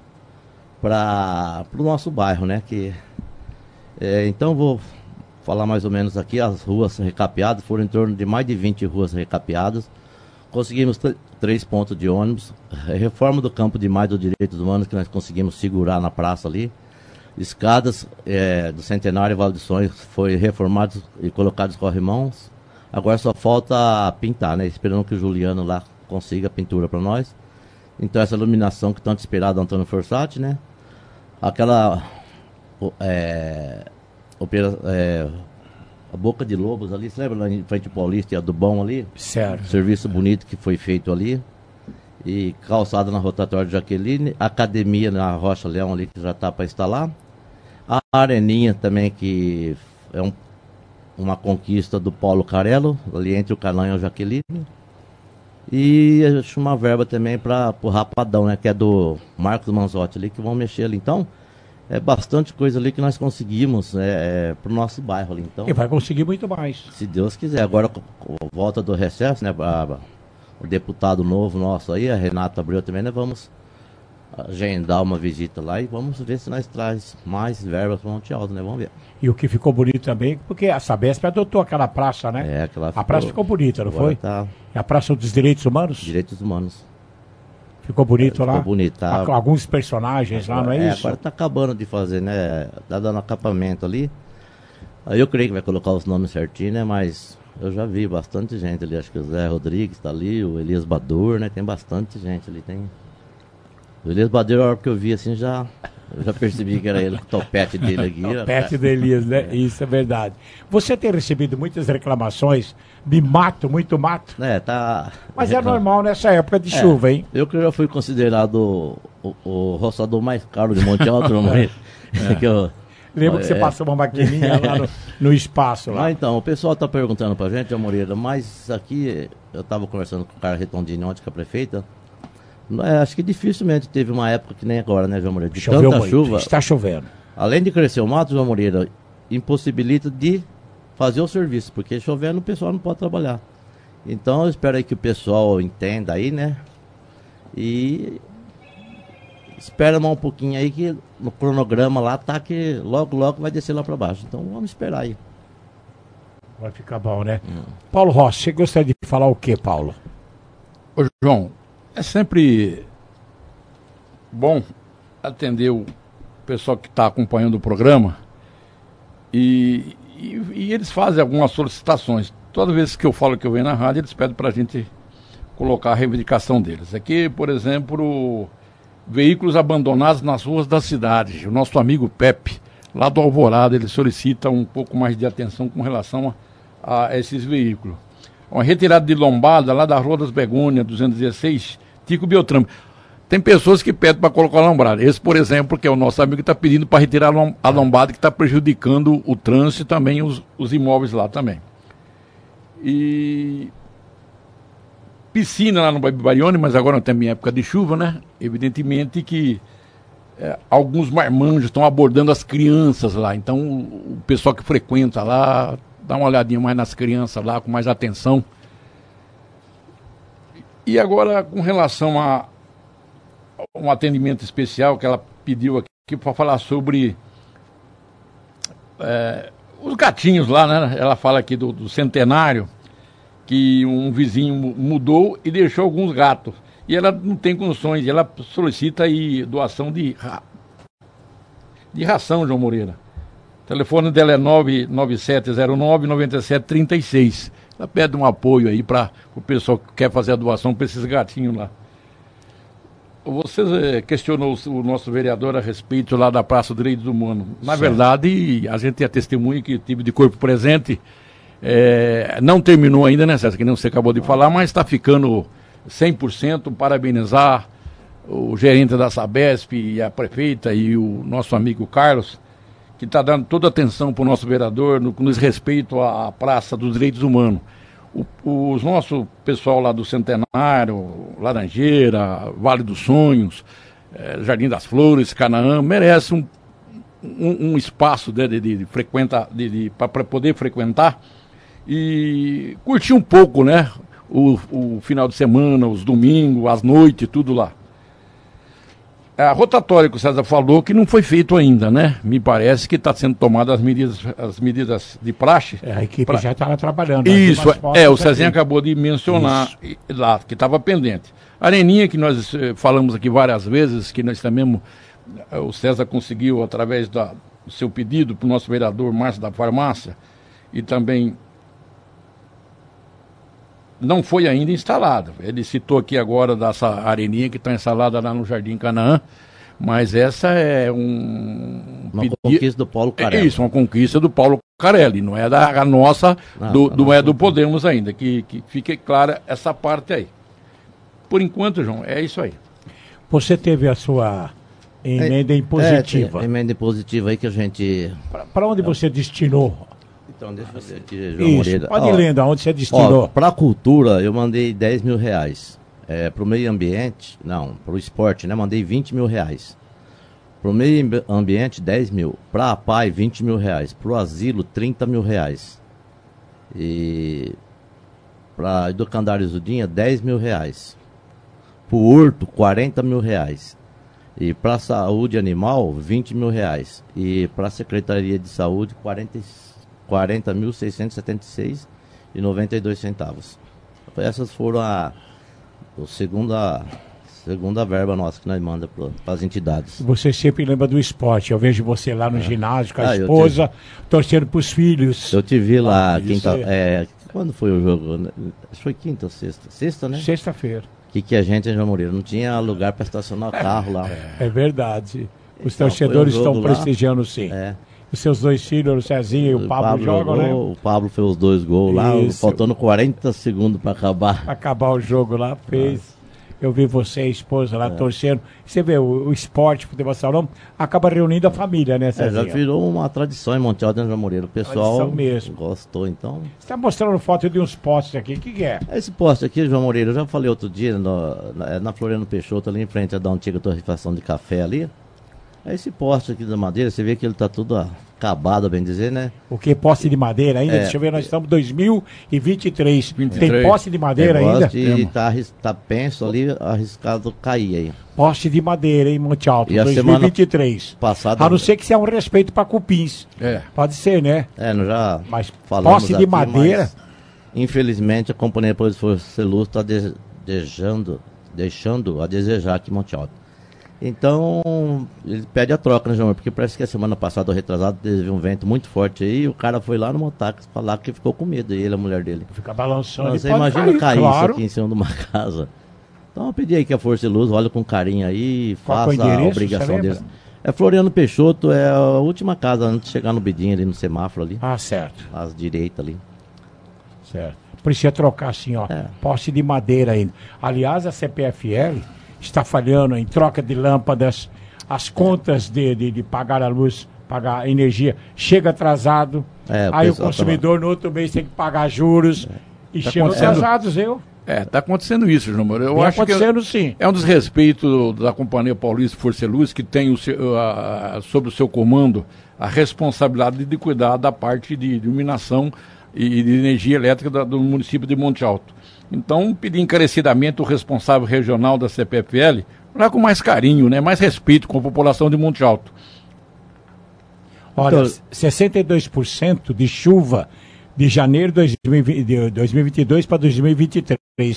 [SPEAKER 17] para o nosso bairro, né? Então vou falar mais ou menos aqui. As ruas recapeadas foram em torno de mais de 20 ruas recapeadas, conseguimos 3 pontos de ônibus, reforma do campo de mais dos direitos humanos que nós conseguimos segurar na praça ali, escadas do Centenário Vale dos Sonhos foi reformados e colocados corrimãos, agora só falta pintar, né? Esperando que o Juliano lá consiga a pintura para nós. Então essa iluminação que tanto esperado Antônio Forsatti, né? Aquela a Boca de Lobos ali, você lembra lá em frente ao Paulista e a do Bom ali?
[SPEAKER 3] Certo.
[SPEAKER 17] Serviço bonito que foi feito ali. E calçada na rotatória de Jaqueline, academia na Rocha Leão ali que já está para instalar. A areninha também que é uma conquista do Paulo Carello, ali entre o Calanha e o Jaqueline. E acho uma verba também para o Rapadão, né? Que é do Marcos Manzotti ali, que vão mexer ali. Então, é bastante coisa ali que nós conseguimos para o nosso bairro ali. Então,
[SPEAKER 3] e vai conseguir muito mais.
[SPEAKER 17] Se Deus quiser. Agora, com a volta do recesso, né? O deputado novo nosso aí, a Renata Abreu também, nós vamos agendar uma visita lá e vamos ver se nós traz mais verbas para Monte Alto, né? Vamos ver.
[SPEAKER 3] E o que ficou bonito também, porque a Sabesp adotou aquela praça, né? A praça ficou bonita, não foi?
[SPEAKER 17] Tá...
[SPEAKER 3] É a Praça dos Direitos Humanos?
[SPEAKER 17] Direitos Humanos.
[SPEAKER 3] Ficou bonito lá?
[SPEAKER 17] Ficou bonito, tá?
[SPEAKER 3] Alguns personagens lá, não é isso?
[SPEAKER 17] Agora tá acabando de fazer, né? Tá dando acapamento ali. Aí eu creio que vai colocar os nomes certinho, né? Mas eu já vi bastante gente ali. Acho que o Zé Rodrigues tá ali, o Elias Badur, né? Tem bastante gente ali. O Elias Badur, a hora que eu vi assim, eu já percebi que era ele, o topete dele aqui.
[SPEAKER 3] O topete do Elias, né? Isso é verdade. Você tem recebido muitas reclamações de mato, muito mato?
[SPEAKER 17] Tá.
[SPEAKER 3] Mas é normal nessa época de chuva, hein?
[SPEAKER 17] Eu que já fui considerado o roçador mais caro de Monte Alto,
[SPEAKER 3] Lembro que você passou uma maquininha lá no espaço. Lá.
[SPEAKER 17] Então, o pessoal tá perguntando pra gente, Moreira, mas aqui eu tava conversando com o cara Retondini ontem, com a prefeita. Acho que dificilmente teve uma época que nem agora, né, João Moreira? De
[SPEAKER 3] Choveu
[SPEAKER 17] tanta
[SPEAKER 3] muito,
[SPEAKER 17] chuva.
[SPEAKER 3] Está chovendo.
[SPEAKER 17] Além de crescer o mato, João Moreira, impossibilita de fazer o serviço, porque chovendo o pessoal não pode trabalhar. Então eu espero aí que o pessoal entenda aí, né? E espera mais um pouquinho aí que no cronograma lá tá que logo vai descer lá para baixo. Então vamos esperar aí.
[SPEAKER 3] Vai ficar bom, né? Paulo Rossi, você gostaria de falar o que, Paulo?
[SPEAKER 2] Ô, João, é sempre bom atender o pessoal que está acompanhando o programa e eles fazem algumas solicitações. Toda vez que eu falo que eu venho na rádio, eles pedem para a gente colocar a reivindicação deles. Aqui, por exemplo, veículos abandonados nas ruas da cidade. O nosso amigo Pepe, lá do Alvorada, ele solicita um pouco mais de atenção com relação a esses veículos. Uma retirada de lombada lá da Rua das Begônias, 216, Tico Beltrame. Tem pessoas que pedem para colocar a lombada. Esse, por exemplo, que é o nosso amigo, está pedindo para retirar a lombada, que está prejudicando o trânsito e também os imóveis lá também. E piscina lá no Barione, mas agora também é época de chuva, né? Evidentemente que alguns marmanjos estão abordando as crianças lá. Então o pessoal que frequenta lá, dá uma olhadinha mais nas crianças lá, com mais atenção. E agora, com relação a um atendimento especial que ela pediu aqui para falar sobre os gatinhos lá, né? Ela fala aqui do Centenário, que um vizinho mudou e deixou alguns gatos. E ela não tem condições, ela solicita aí doação de ração, João Moreira. O telefone dela é 99709-9736. Ela pede um apoio aí para o pessoal que quer fazer a doação para esses gatinhos lá. Você questionou o nosso vereador a respeito lá da Praça dos Direitos Humanos. Na verdade, a gente tem a testemunha que tive de corpo presente. Não terminou ainda, né, César? Que nem você acabou de falar, mas está ficando 100%. Parabenizar o gerente da Sabesp e a prefeita e o nosso amigo Carlos, que está dando toda a atenção para o nosso vereador no respeito à Praça dos Direitos Humanos. Os nosso pessoal lá do Centenário, Laranjeira, Vale dos Sonhos, Jardim das Flores, Canaã, merece um espaço para poder frequentar e curtir um pouco, né? O final de semana, os domingos, as noites, tudo lá. A rotatória que o César falou que não foi feito ainda, né? Me parece que está sendo tomadas as medidas de praxe.
[SPEAKER 3] A equipe já estava trabalhando.
[SPEAKER 2] Isso, o Cezinha acabou de mencionar lá, que estava pendente. A areninha que nós falamos aqui várias vezes, que nós também, o César conseguiu através do seu pedido para o nosso vereador Márcio da Farmácia, e também não foi ainda instalada. Ele citou aqui agora dessa areninha que está instalada lá no Jardim Canaã, mas essa é
[SPEAKER 17] uma conquista do Paulo Carelli.
[SPEAKER 2] Isso, uma conquista do Paulo Carelli, não é da nossa, não é do Podemos ainda, que fique clara essa parte aí. Por enquanto, João, é isso aí.
[SPEAKER 3] Você teve a sua emenda impositiva.
[SPEAKER 17] Emenda impositiva aí que a gente...
[SPEAKER 3] Para onde você destinou?
[SPEAKER 17] Então, deixa eu ver aqui, João Moreira.
[SPEAKER 3] Pode ir lendo, aonde você destinou?
[SPEAKER 17] Para a cultura, eu mandei 10 mil reais. Para o meio ambiente, para o esporte, né? Mandei 20 mil reais. Para o meio ambiente, 10 mil. Para a PAI, 20 mil reais. Para o asilo, 30 mil reais. E para Educandário Zudinha, 10 mil reais. Para o Horto, 40 mil reais. E para a saúde animal, 20 mil reais. E para a Secretaria de Saúde, 40.676,92 centavos. Essas foram a segunda verba nossa que nós manda para as entidades.
[SPEAKER 3] Você sempre lembra do esporte. Eu vejo você lá no ginásio com a esposa, torcendo para os filhos.
[SPEAKER 17] Eu te vi lá, quando foi o jogo? Acho que foi quinta ou sexta? Sexta, né?
[SPEAKER 3] Sexta-feira.
[SPEAKER 17] Que a gente, João Moreira, não tinha lugar para estacionar o carro lá.
[SPEAKER 3] É verdade. Os torcedores estão prestigiando, sim. Os seus dois filhos, o Cezinha e o Pablo jogam, né?
[SPEAKER 17] O Pablo fez os 2 gols lá, faltando 40 segundos para acabar.
[SPEAKER 3] Acabar o jogo lá, fez. Eu vi você e a esposa lá torcendo. Você vê, o esporte, futebol salão, acaba reunindo a família, né, Cezinha?
[SPEAKER 17] Já virou uma tradição em Monte Alto, né, João Moreira? O pessoal
[SPEAKER 3] mesmo.
[SPEAKER 17] Gostou, então.
[SPEAKER 3] Você está mostrando foto de uns postes aqui, o que é?
[SPEAKER 17] Esse poste aqui, João Moreira, eu já falei outro dia, na Floriano Peixoto, ali em frente da antiga torrefação de café ali. Esse poste aqui da madeira, você vê que ele está tudo acabado, bem dizer, né?
[SPEAKER 3] O que? Poste de madeira ainda? Deixa eu ver, nós estamos em 2023. Tem poste de madeira ainda?
[SPEAKER 17] E tá penso ali, arriscado cair aí.
[SPEAKER 3] Poste de madeira, hein, Monte Alto,
[SPEAKER 17] e
[SPEAKER 3] 2023.
[SPEAKER 17] Passada,
[SPEAKER 3] a não ser que seja um respeito para cupins. Pode ser, né?
[SPEAKER 17] Nós já
[SPEAKER 3] mas
[SPEAKER 17] falamos
[SPEAKER 3] poste de madeira...
[SPEAKER 17] Mas, infelizmente, a Companhia Polícia Força Luz está deixando a desejar aqui em Monte Alto. Então, ele pede a troca, né, João? Porque parece que a semana passada, ou retrasado, teve um vento muito forte aí, e o cara foi lá no motax falar que ficou com medo, ele e a mulher dele.
[SPEAKER 3] Fica balançando.
[SPEAKER 17] Você imagina cair isso aqui em cima de uma casa. Então, eu pedi aí que a Força e Luz olhe com carinho aí e faça a obrigação deles. É Floriano Peixoto, é a última casa antes de chegar no Bidinho ali, no semáforo ali.
[SPEAKER 3] Certo.
[SPEAKER 17] À direita ali.
[SPEAKER 3] Certo. Precisa trocar assim, poste de madeira ainda. Aliás, a CPFL... está falhando em troca de lâmpadas, as contas de pagar a luz, pagar a energia, chega atrasado, aí o consumidor no outro mês tem que pagar juros, e chegam atrasados,
[SPEAKER 2] está acontecendo isso, João Moreira.
[SPEAKER 3] Eu acho que
[SPEAKER 2] sim. É um desrespeito da Companhia Paulista Força Luz, que tem sob o seu comando a responsabilidade de cuidar da parte de iluminação e de energia elétrica do município de Monte Alto. Então, pedi encarecidamente o responsável regional da CPFL, lá com mais carinho, né, mais respeito com a população de Monte Alto.
[SPEAKER 3] Olha, 62% de chuva de janeiro de 2022 para 2023.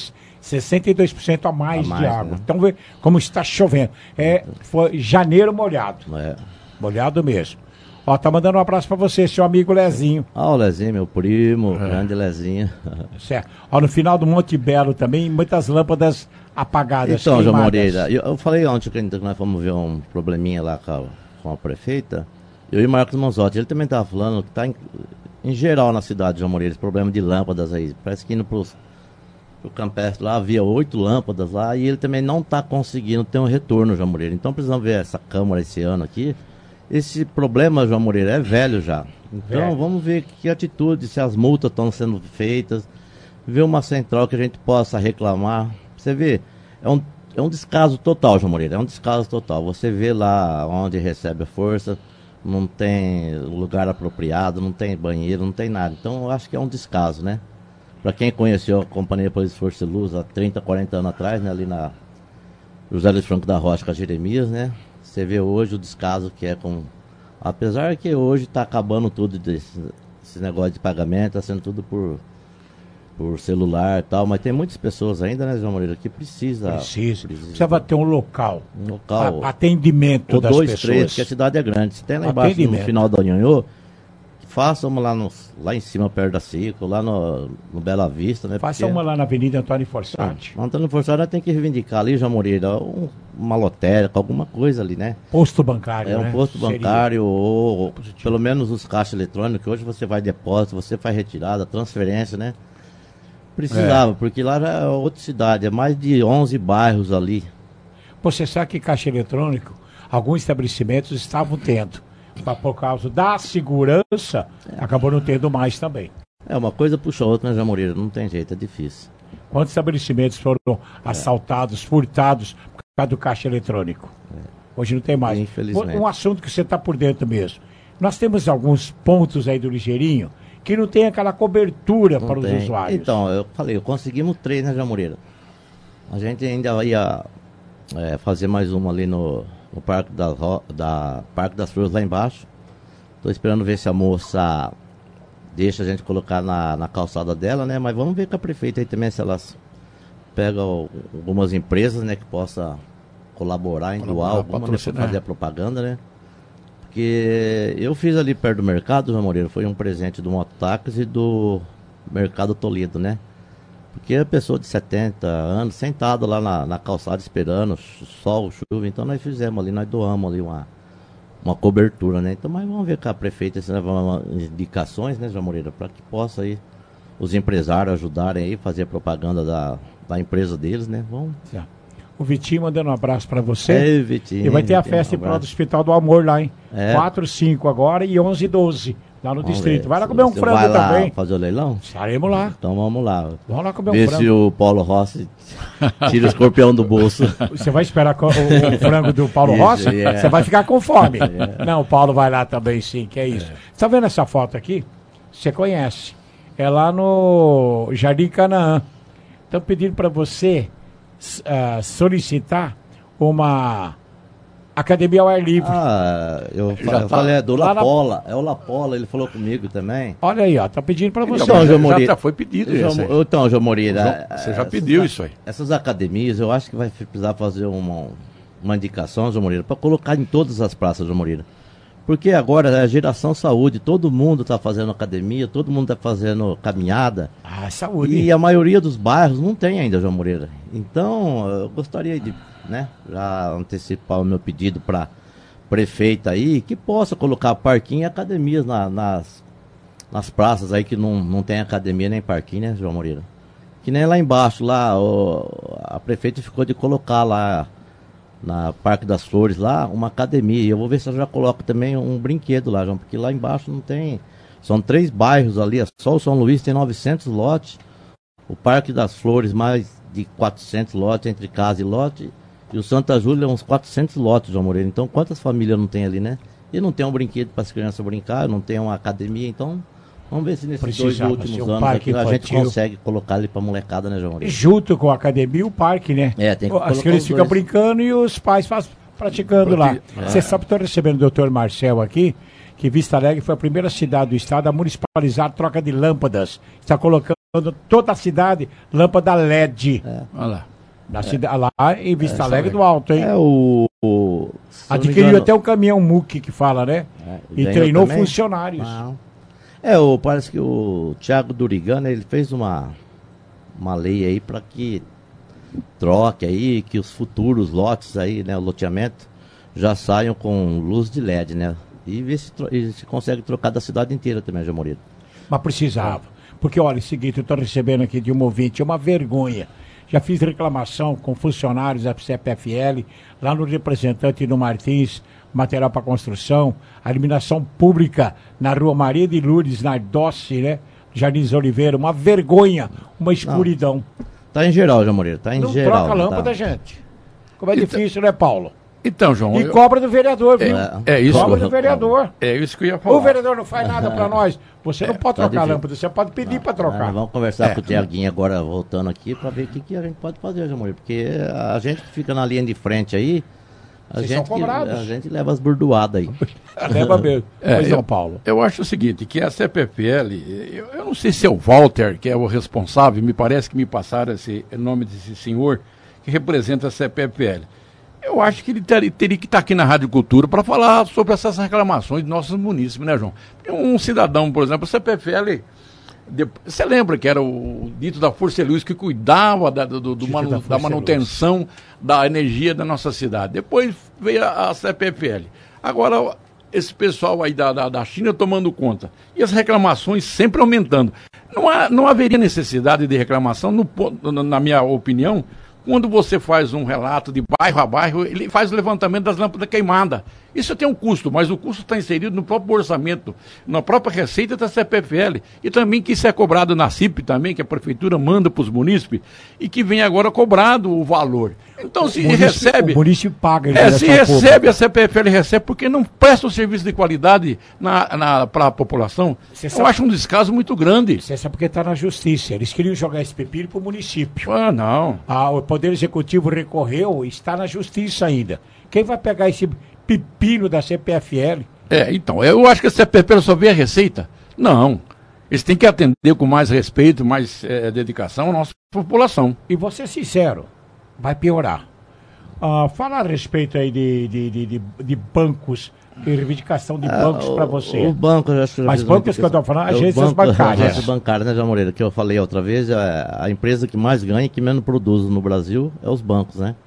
[SPEAKER 3] 62% a mais de água. Né? Então, vê como está chovendo. Foi janeiro molhado. Molhado mesmo. Tá mandando um abraço pra você, seu amigo Lezinho.
[SPEAKER 17] O Lezinho, meu primo, grande Lezinho.
[SPEAKER 3] Certo. No final do Monte Belo também, muitas lâmpadas apagadas.
[SPEAKER 17] Então, João Moreira, eu falei ontem que nós fomos ver um probleminha lá com a prefeita. Eu e o Marcos Manzotti, ele também estava falando que está em geral na cidade, João Moreira, esse problema de lâmpadas aí. Parece que indo pro Campestre lá, havia 8 lâmpadas lá, e ele também não está conseguindo ter um retorno, João Moreira. Então precisamos ver essa Câmara esse ano aqui. Esse problema, João Moreira, é velho já. Então vamos ver que atitude, se as multas estão sendo feitas, ver uma central que a gente possa reclamar. Você vê, é um descaso total, João Moreira, é um descaso total. Você vê lá onde recebe a força, não tem lugar apropriado, não tem banheiro, não tem nada. Então eu acho que é um descaso, né? Para quem conheceu a Companhia Polícia Força e Luz há 30, 40 anos atrás, né, ali José Luiz Franco da Rocha com a Jeremias, né? Você vê hoje o descaso que é com... Apesar que hoje está acabando tudo esse negócio de pagamento, está sendo tudo por celular e tal, mas tem muitas pessoas ainda, né, João Moreira, que precisa
[SPEAKER 3] Precisava ter um local. Atendimento
[SPEAKER 17] ou
[SPEAKER 3] das
[SPEAKER 17] 2,
[SPEAKER 3] pessoas.
[SPEAKER 17] 3, que a cidade é grande. Se tem lá embaixo, no final da Nhonhô, faça uma lá em cima, perto da Cico, lá no Bela Vista, né?
[SPEAKER 3] Faça uma lá na Avenida Antônio Forçati.
[SPEAKER 17] Antônio Forçati, nós tem que reivindicar ali, João Moreira, uma lotérica, alguma coisa ali, né?
[SPEAKER 3] Posto bancário,
[SPEAKER 17] um
[SPEAKER 3] né?
[SPEAKER 17] posto bancário, ou pelo menos os caixas eletrônicos, hoje você vai depósito, você faz retirada, transferência, né? Precisava, porque lá já é outra cidade, é mais de 11 bairros ali.
[SPEAKER 3] Você sabe que caixa eletrônico, alguns estabelecimentos estavam tendo, mas por causa da segurança, acabou não tendo mais também.
[SPEAKER 17] Uma coisa puxa a outra, né, João Moreira? Não tem jeito, é difícil.
[SPEAKER 3] Quantos estabelecimentos foram assaltados, furtados por causa do caixa eletrônico? Hoje não tem mais.
[SPEAKER 17] Infelizmente.
[SPEAKER 3] Um assunto que você está por dentro mesmo. Nós temos alguns pontos aí do Ligeirinho que não tem aquela cobertura para os usuários.
[SPEAKER 17] Então, eu falei, conseguimos 3, né, João Moreira? A gente ainda ia fazer mais uma ali no Parque Parque das Flores lá embaixo. Estou esperando ver se a moça deixa a gente colocar na calçada dela, né? Mas vamos ver com a prefeita aí também, se elas pegam algumas empresas, né, que possa colaborar em doar alguma, né, para fazer a propaganda, né? Porque eu fiz ali perto do mercado, João Moreira, foi um presente do Mototáxi e do Mercado Toledo, né? Porque a pessoa de 70 anos, sentada lá na calçada esperando, sol, chuva, então nós fizemos ali, nós doamos ali uma cobertura, né? Então, mas vamos ver com a prefeita se levar indicações, né, João Moreira, para que possa aí os empresários ajudarem aí, fazer a propaganda da empresa deles, né? Vamos...
[SPEAKER 3] O Vitinho mandando um abraço para você.
[SPEAKER 17] Vitinho.
[SPEAKER 3] E vai ter a festa em prol do Hospital do Amor lá, hein? 4, 5 agora e 11 e 12, lá no distrito. Vai lá comer um frango
[SPEAKER 17] vai lá
[SPEAKER 3] também.
[SPEAKER 17] Fazer o leilão?
[SPEAKER 3] Estaremos lá.
[SPEAKER 17] Então vamos lá.
[SPEAKER 3] Vamos lá comer um
[SPEAKER 17] frango.
[SPEAKER 3] frango.
[SPEAKER 17] Ver se o Paulo Rossi tira o escorpião do bolso.
[SPEAKER 3] Você vai esperar o frango do Paulo Rossi? Você vai ficar com fome. Não, o Paulo vai lá também, sim, que é isso. Você tá vendo essa foto aqui? Você conhece. É lá no Jardim Canaã. Estão pedindo para você solicitar uma academia ao ar livre.
[SPEAKER 17] Eu falei, é do Lapola. É o Lapola, ele falou comigo também.
[SPEAKER 3] Olha aí, ó, tá pedindo para você.
[SPEAKER 17] Então, João Moreira,
[SPEAKER 2] já foi pedido isso aí.
[SPEAKER 17] Então, João Moreira,
[SPEAKER 2] você já pediu isso aí.
[SPEAKER 17] Essas academias, eu acho que vai precisar fazer uma indicação, João Moreira, para colocar em todas as praças, João Moreira. Porque agora é a geração saúde, todo mundo está fazendo academia, todo mundo está fazendo caminhada.
[SPEAKER 3] Saúde.
[SPEAKER 17] E a maioria dos bairros não tem ainda, João Moreira. Então, eu gostaria de, né, já antecipar o meu pedido para prefeita aí, que possa colocar parquinho e academias nas praças aí que não tem academia nem parquinho, né, João Moreira? Que nem lá embaixo, lá, a prefeita ficou de colocar lá na Parque das Flores, lá, uma academia. Eu vou ver se eu já coloco também um brinquedo lá, João, porque lá embaixo não tem... São 3 bairros ali, só o São Luís tem 900 lotes, o Parque das Flores mais de 400 lotes, entre casa e lote, e o Santa Júlia uns 400 lotes, João Moreira. Então, quantas famílias não tem ali, né? E não tem um brinquedo para as crianças brincar, não tem uma academia, então... Vamos ver se nesses 2 últimos anos aqui, a gente consegue colocar ali pra molecada, né, João Moreira?
[SPEAKER 3] Junto com a academia e o parque, né?
[SPEAKER 17] Tem que
[SPEAKER 3] as crianças ficam brincando e os pais praticando lá. Você sabe, estou recebendo o doutor Marcel aqui, que Vista Alegre foi a primeira cidade do estado a municipalizar troca de lâmpadas. Está colocando toda a cidade lâmpada LED.
[SPEAKER 2] Olha lá.
[SPEAKER 3] Lá em Vista Alegre do Alto, hein? Adquiriu até um caminhão MUC que fala, né? E treinou também funcionários.
[SPEAKER 17] Parece que o Thiago Durigano, ele fez uma lei aí para que troque aí, que os futuros lotes aí, né, o loteamento, já saiam com luz de LED, né? E ver se consegue trocar da cidade inteira também, João Moreira.
[SPEAKER 3] Mas precisava. Porque, olha, é o seguinte, eu estou recebendo aqui de um ouvinte, é uma vergonha. Já fiz reclamação com funcionários da CPFL, lá no representante do Martins, material para construção, a iluminação pública na Rua Maria de Lourdes, na Ardossi, né? Jardins Oliveira, uma vergonha, uma escuridão.
[SPEAKER 17] Tá em geral, João Moreira, tá em geral.
[SPEAKER 3] Não troca a lâmpada, gente. Como é difícil, né, Paulo?
[SPEAKER 2] Então, João...
[SPEAKER 3] E cobra do vereador, viu?
[SPEAKER 2] Isso.
[SPEAKER 3] Cobra do vereador.
[SPEAKER 2] É isso que eu ia falar.
[SPEAKER 3] O vereador não faz nada pra nós. Você não pode trocar a
[SPEAKER 17] difícil.
[SPEAKER 3] lâmpada, você pode pedir pra trocar.
[SPEAKER 17] Vamos conversar com o Tiaguinho agora, voltando aqui, pra ver o que a gente pode fazer, João Moreira. Porque a gente que fica na linha de frente aí, a gente leva as burdoadas aí.
[SPEAKER 3] Leva mesmo.
[SPEAKER 2] São Paulo. Eu acho o seguinte, que a CPFL, eu não sei se é o Walter, que é o responsável, me parece que me passaram esse nome desse senhor, que representa a CPFL. Eu acho que ele teria que estar aqui na Rádio Cultura para falar sobre essas reclamações de nossos munícipes, né, João? Um cidadão, por exemplo, a CPFL, você lembra que era o dito da Força Luz que cuidava da manutenção da energia da nossa cidade. Depois veio a CPFL. Agora, esse pessoal aí da China tomando conta. E as reclamações sempre aumentando. Não haveria necessidade de reclamação, na minha opinião. Quando você faz um relato de bairro a bairro, ele faz o levantamento das lâmpadas queimadas. Isso tem um custo, mas o custo está inserido no próprio orçamento, na própria receita da CPFL. E também que isso é cobrado na CIP também, que a prefeitura manda para os munícipes, e que vem agora cobrado o valor. Então, se recebe...
[SPEAKER 3] O município paga.
[SPEAKER 2] Se recebe, a CPFL recebe, porque não presta um serviço de qualidade para a população. Eu acho um descaso muito grande.
[SPEAKER 3] Você sabe porque está na justiça. Eles queriam jogar esse pepino para o município.
[SPEAKER 2] Não.
[SPEAKER 3] O Poder Executivo recorreu e está na justiça ainda. Quem vai pegar esse pepino da CPFL?
[SPEAKER 2] Então, eu acho que a CPFL só vê a receita. Não. Eles têm que atender com mais respeito, mais dedicação à nossa população.
[SPEAKER 3] E vou ser sincero, vai piorar. Fala a respeito aí de bancos, de reivindicação de bancos para você.
[SPEAKER 17] O banco, eu acho que...
[SPEAKER 3] Mas bancos que eu estou falando, agências bancárias.
[SPEAKER 17] Agências bancárias, né, João Moreira? Que eu falei outra vez, a empresa que mais ganha e que menos produz no Brasil é os bancos, né?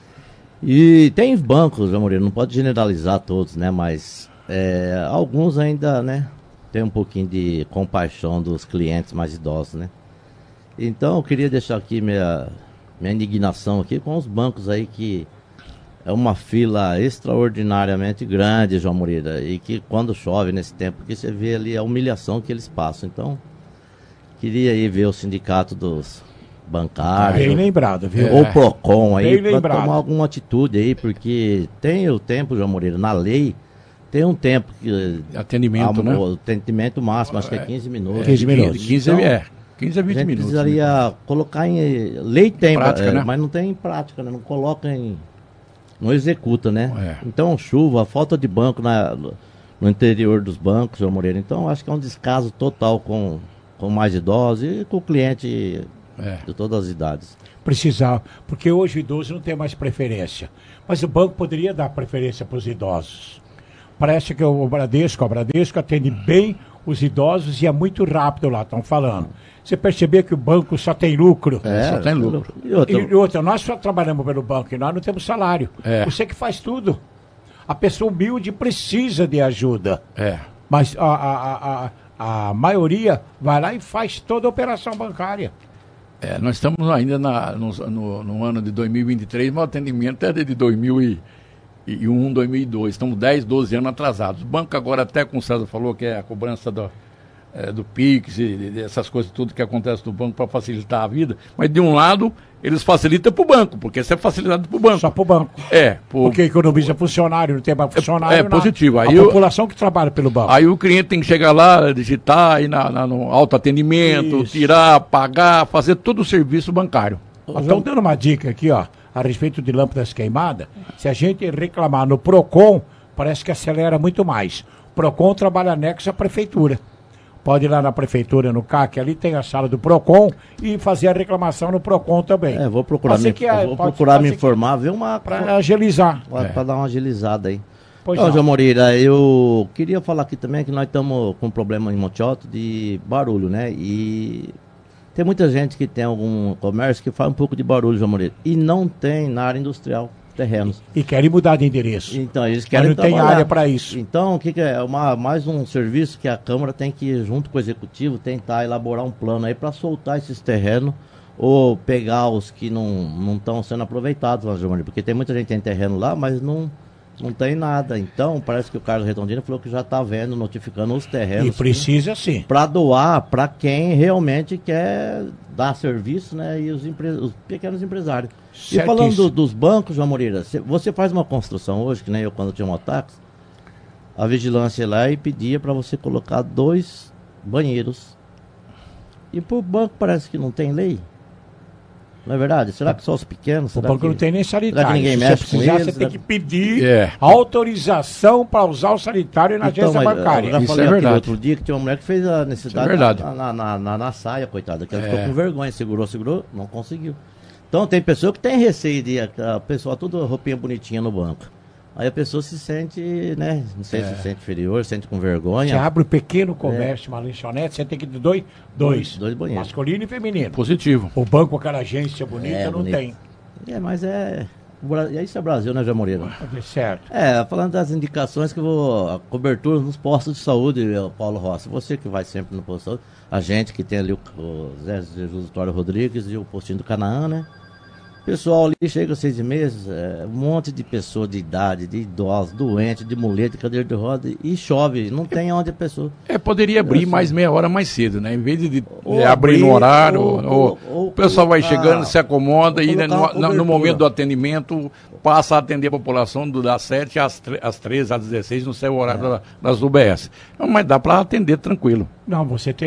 [SPEAKER 17] E tem bancos, João Moreira, não pode generalizar todos, né? Mas alguns ainda, né? Tem um pouquinho de compaixão dos clientes mais idosos, né? Então eu queria deixar aqui minha indignação aqui com os bancos aí, que é uma fila extraordinariamente grande, João Moreira, e que quando chove nesse tempo, que você vê ali a humilhação que eles passam. Então, queria aí ver o sindicato dos bancários.
[SPEAKER 3] Bem lembrado, viu?
[SPEAKER 17] Ou PROCON aí, para tomar
[SPEAKER 3] lembrado.
[SPEAKER 17] alguma atitude aí, porque tem o tempo, João Moreira, na lei, tem um tempo que...
[SPEAKER 2] Atendimento, né?
[SPEAKER 17] O atendimento máximo, acho que é 15 minutos.
[SPEAKER 2] 15 minutos. 15 a 20
[SPEAKER 17] a gente
[SPEAKER 2] minutos.
[SPEAKER 17] precisaria colocar em... Lei tem,
[SPEAKER 2] prática, né?
[SPEAKER 17] Mas não tem em prática, né? Não coloca em... Não executa, né? Então, chuva, falta de banco no interior dos bancos, João Moreira. Então, acho que é um descaso total com mais idosos e com o cliente de todas as idades.
[SPEAKER 3] Precisar, porque hoje o idoso não tem mais preferência. Mas o banco poderia dar preferência para os idosos. Parece que a Bradesco atende bem os idosos e é muito rápido lá, estão falando. Você percebeu que o banco só tem lucro?
[SPEAKER 2] Só tem lucro.
[SPEAKER 3] E outra, nós só trabalhamos pelo banco e nós não temos salário. Você que faz tudo. A pessoa humilde precisa de ajuda. Mas a maioria vai lá e faz toda a operação bancária.
[SPEAKER 2] Nós estamos ainda no ano de 2023, mas o atendimento é de 2001, 2002. Estamos 10, 12 anos atrasados. O banco agora, até como o César falou, que é a cobrança do PIX e essas coisas, tudo que acontece no banco para facilitar a vida. Mas de um lado, eles facilitam para o banco, porque isso é facilidade para o banco.
[SPEAKER 3] Só para o banco. Porque economiza funcionário, não tem mais funcionário.
[SPEAKER 2] É positivo.
[SPEAKER 3] Aí a população que trabalha pelo banco.
[SPEAKER 2] Aí o cliente tem que chegar lá, digitar, ir no autoatendimento, tirar, pagar, fazer todo o serviço bancário.
[SPEAKER 3] Estão dando uma dica aqui, ó, a respeito de lâmpadas queimadas. Se a gente reclamar no PROCON, parece que acelera muito mais. O PROCON trabalha anexo à prefeitura. Pode ir lá na prefeitura, no CAC, ali tem a sala do PROCON e fazer a reclamação no PROCON também.
[SPEAKER 17] Vou procurar me informar, ver
[SPEAKER 3] para agilizar.
[SPEAKER 17] Para dar uma agilizada aí.
[SPEAKER 3] Pois
[SPEAKER 17] não, João Moreira, eu queria falar aqui também que nós estamos com um problema em Monte Alto de barulho, né? E tem muita gente que tem algum comércio que faz um pouco de barulho, João Moreira, e não tem na área industrial terrenos.
[SPEAKER 3] E querem mudar de endereço.
[SPEAKER 17] Então, eles querem
[SPEAKER 3] mas não tem área para isso.
[SPEAKER 17] Então, o que é? Mais um serviço que a Câmara tem que, junto com o Executivo, tentar elaborar um plano aí para soltar esses terrenos ou pegar os que não estão sendo aproveitados lá, João Moreira, porque tem muita gente que tem terreno lá, mas não Não tem nada. Então, parece que o Carlos Redondino falou que já está vendo, notificando os terrenos.
[SPEAKER 3] E precisa sim.
[SPEAKER 17] Para doar para quem realmente quer dar serviço, né? E os pequenos empresários. E falando dos bancos, João Moreira, você faz uma construção hoje, que nem eu quando tinha um táxi, a vigilância ia lá e pedia para você colocar 2 banheiros. E para o banco parece que não tem lei. Não é verdade? Será que só os pequenos?
[SPEAKER 3] O banco não tem nem sanitário.
[SPEAKER 17] Será que ninguém mexe com eles?
[SPEAKER 3] Você tem que pedir autorização para usar o sanitário na agência bancária.
[SPEAKER 17] Eu já falei aqui outro dia que tinha uma mulher que fez a necessidade
[SPEAKER 3] na
[SPEAKER 17] saia, coitada, que ela ficou com vergonha, segurou, não conseguiu. Então tem pessoa que tem receio de a pessoa toda roupinha bonitinha no banco. Aí a pessoa se sente, né? Não sei se sente inferior, se sente com vergonha.
[SPEAKER 3] Você abre um pequeno comércio, uma lanchonete, você tem que ter dois
[SPEAKER 17] banheiros.
[SPEAKER 3] Masculino e feminino.
[SPEAKER 2] Positivo.
[SPEAKER 3] O banco, aquela agência bonita, não tem.
[SPEAKER 17] Mas isso é Brasil, né, João Moreira?
[SPEAKER 3] Certo.
[SPEAKER 17] Falando das indicações que a cobertura nos postos de saúde, Paulo Rossi, você que vai sempre no posto de saúde, a gente que tem ali o Zé Jesus Vitório Rodrigues e o postinho do Canaã, né? Pessoal ali chega 6 meses, um monte de pessoa de idade, de idosos, doente, de muleta, de cadeira de roda, e chove, não tem onde a pessoa...
[SPEAKER 2] Poderia abrir mais meia hora mais cedo, né? Em vez de abrir no horário, o pessoal vai chegando, se acomoda e no momento do atendimento passa a atender a população das 7 às 13, às 16, no seu horário das UBS. Mas dá para atender tranquilo.
[SPEAKER 3] Não,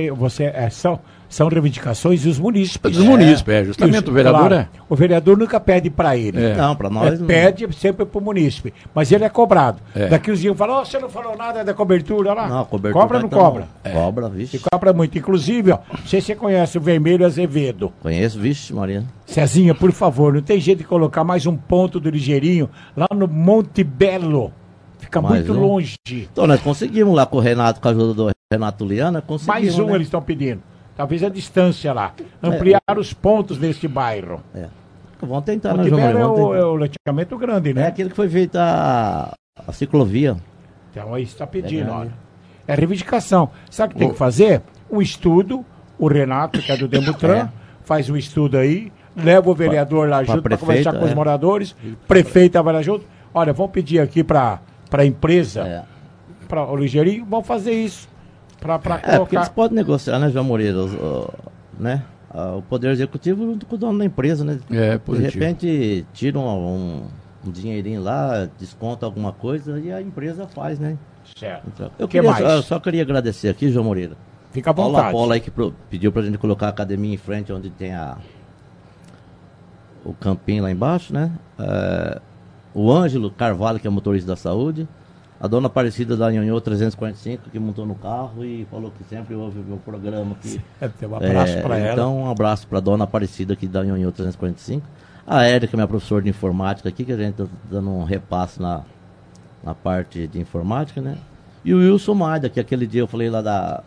[SPEAKER 3] são reivindicações dos munícipes.
[SPEAKER 2] Dos munícipes, justamente. O vereador
[SPEAKER 3] O vereador nunca pede para ele.
[SPEAKER 17] Não, para nós não.
[SPEAKER 3] Pede sempre para o munícipe. Mas ele é cobrado. Daqui uns dias falam, você não falou nada da cobertura, olha lá.
[SPEAKER 17] Não, cobertura
[SPEAKER 3] cobra ou não cobra?
[SPEAKER 17] Cobra, vixe.
[SPEAKER 3] E cobra muito. Inclusive, não sei se você conhece o Vermelho Azevedo.
[SPEAKER 17] Conheço, vixe, Maria.
[SPEAKER 3] Cezinha, por favor, não tem jeito de colocar mais um ponto do Ligeirinho lá no Monte Belo. Fica muito longe.
[SPEAKER 17] Então, nós conseguimos lá com o Renato, com a ajuda do Renato Liana, conseguimos.
[SPEAKER 3] Mais um, né? Eles estão pedindo. Talvez a distância lá. Ampliar os pontos deste bairro.
[SPEAKER 17] Vamos tentar,
[SPEAKER 3] né, João Maria? É o loteamento grande, né?
[SPEAKER 17] É aquele que foi feito a ciclovia.
[SPEAKER 3] Então aí está pedindo, olha. É reivindicação. Sabe o que tem que fazer? Um estudo, o Renato, que é do Demutran, faz um estudo aí, leva o vereador lá junto para conversar com os moradores, prefeito vai lá junto. Olha, vamos pedir aqui para a empresa, para o Ligeirinho, vamos fazer isso.
[SPEAKER 17] Porque eles podem negociar, né, João Moreira? Né? O Poder Executivo junto com o dono da empresa, né? De repente tiram um dinheirinho lá, desconta alguma coisa e a empresa faz, né?
[SPEAKER 3] Certo.
[SPEAKER 17] Então, eu só queria agradecer aqui, João Moreira.
[SPEAKER 3] Fica à vontade.
[SPEAKER 17] Paula aí que pediu pra gente colocar a academia em frente, onde tem o campinho lá embaixo, né? O Ângelo Carvalho, que é motorista da saúde. A dona Aparecida da Nhonhô 345, que montou no carro e falou que sempre ouve o meu programa aqui.
[SPEAKER 3] Um abraço para ela.
[SPEAKER 17] Então, um abraço para a dona Aparecida aqui da Nhonhô 345. A Érica, minha professora de informática aqui, que a gente está dando um repasse na parte de informática, né? E o Wilson Maida, que aquele dia eu falei lá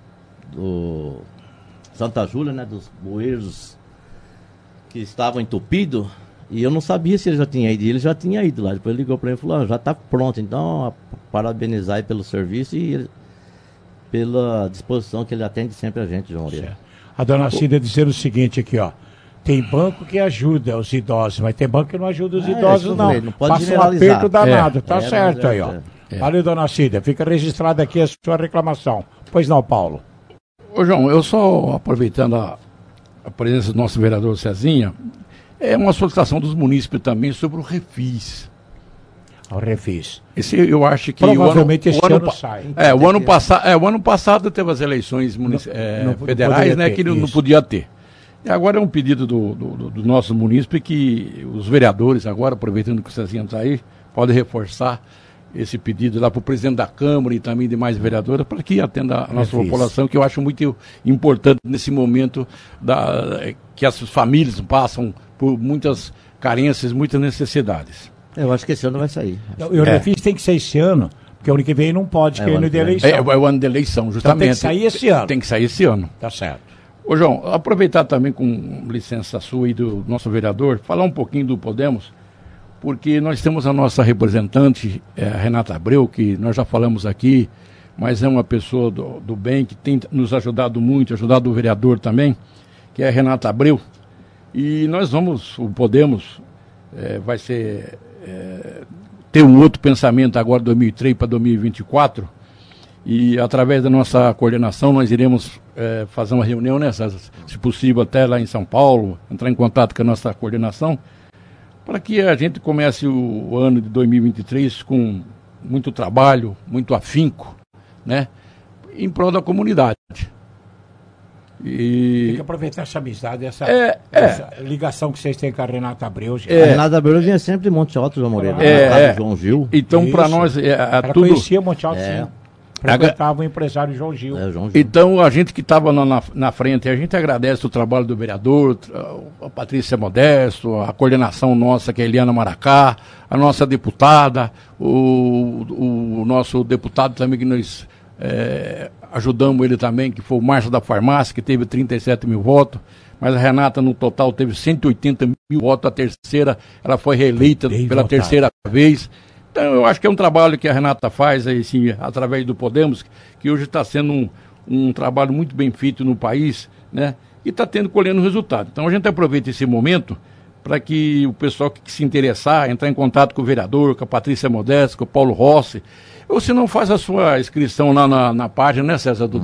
[SPEAKER 17] do Santa Júlia, né? Dos bueiros que estavam entupidos. E eu não sabia se ele já tinha ido. Ele já tinha ido lá. Depois ele ligou para mim e falou, já está pronto. Então, parabenizar aí pelo serviço e pela disposição que ele atende sempre a gente, João Moreira.
[SPEAKER 3] A dona Cida dizendo o seguinte aqui, ó. Tem banco que ajuda os idosos, mas tem banco que não ajuda os idosos, não.
[SPEAKER 17] Não pode
[SPEAKER 3] passa um aperto danado. Tá certo aí, ó. Valeu, dona Cida. Fica registrada aqui a sua reclamação. Pois não, Paulo.
[SPEAKER 2] Ô, João, eu só aproveitando a presença do nosso vereador Cezinha, é uma solicitação dos munícipes também sobre o refis.
[SPEAKER 3] O refis.
[SPEAKER 2] Esse eu acho que
[SPEAKER 3] provavelmente esse ano sai.
[SPEAKER 2] O ano passado teve as eleições federais, né, que não podia ter. E agora é um pedido do nosso munícipe que os vereadores agora, aproveitando que o Cezinha está aí, podem reforçar esse pedido lá para o presidente da Câmara e também demais vereadoras para que atenda a nossa população, que eu acho muito importante nesse momento que as famílias passam por muitas carências, muitas necessidades.
[SPEAKER 17] Eu acho que esse ano vai sair.
[SPEAKER 3] O refis tem que ser esse ano, porque o ano que vem não pode, que é o ano de eleição.
[SPEAKER 2] É o ano de eleição, justamente.
[SPEAKER 3] Então tem que sair esse ano.
[SPEAKER 2] Tem que sair esse ano.
[SPEAKER 3] Tá certo.
[SPEAKER 2] Ô, João, aproveitar também com licença sua e do nosso vereador, falar um pouquinho do Podemos, porque nós temos a nossa representante, a Renata Abreu, que nós já falamos aqui, mas é uma pessoa do bem, que tem nos ajudado muito, ajudado o vereador também, que é a Renata Abreu. E nós o Podemos vai ser ter um outro pensamento agora, 2003 para 2024, e através da nossa coordenação nós iremos fazer uma reunião, né, se possível até lá em São Paulo, entrar em contato com a nossa coordenação, para que a gente comece o ano de 2023 com muito trabalho, muito afinco, né, em prol da comunidade. E...
[SPEAKER 3] Tem que aproveitar essa amizade, essa ligação que vocês têm com a Renata Abreu.
[SPEAKER 17] A Renata Abreu vinha sempre em Monte Alto, João Moreira, João Gil.
[SPEAKER 2] Então, para nós...
[SPEAKER 3] Ela
[SPEAKER 2] tudo...
[SPEAKER 3] conhecia Monte Alto, sim. Frequentava o empresário João Gil.
[SPEAKER 2] Então, a gente que estava na frente, a gente agradece o trabalho do vereador, a Patrícia Modesto, a coordenação nossa, que é a Eliana Maracá, a nossa deputada, o nosso deputado também, que nós ajudamos ele também, que foi o Márcio da Farmácia, que teve 37 mil votos, mas a Renata, no total, teve 180 mil votos, a terceira, ela foi reeleita pela terceira vez. Então, eu acho que é um trabalho que a Renata faz, assim, através do Podemos, que hoje está sendo um trabalho muito bem feito no país, né? E está colhendo resultado. Então, a gente aproveita esse momento para que o pessoal que se interessar, entrar em contato com o vereador, com a Patrícia Modesto, com o Paulo Rossi, ou se não, faz a sua inscrição lá na página, né, César, do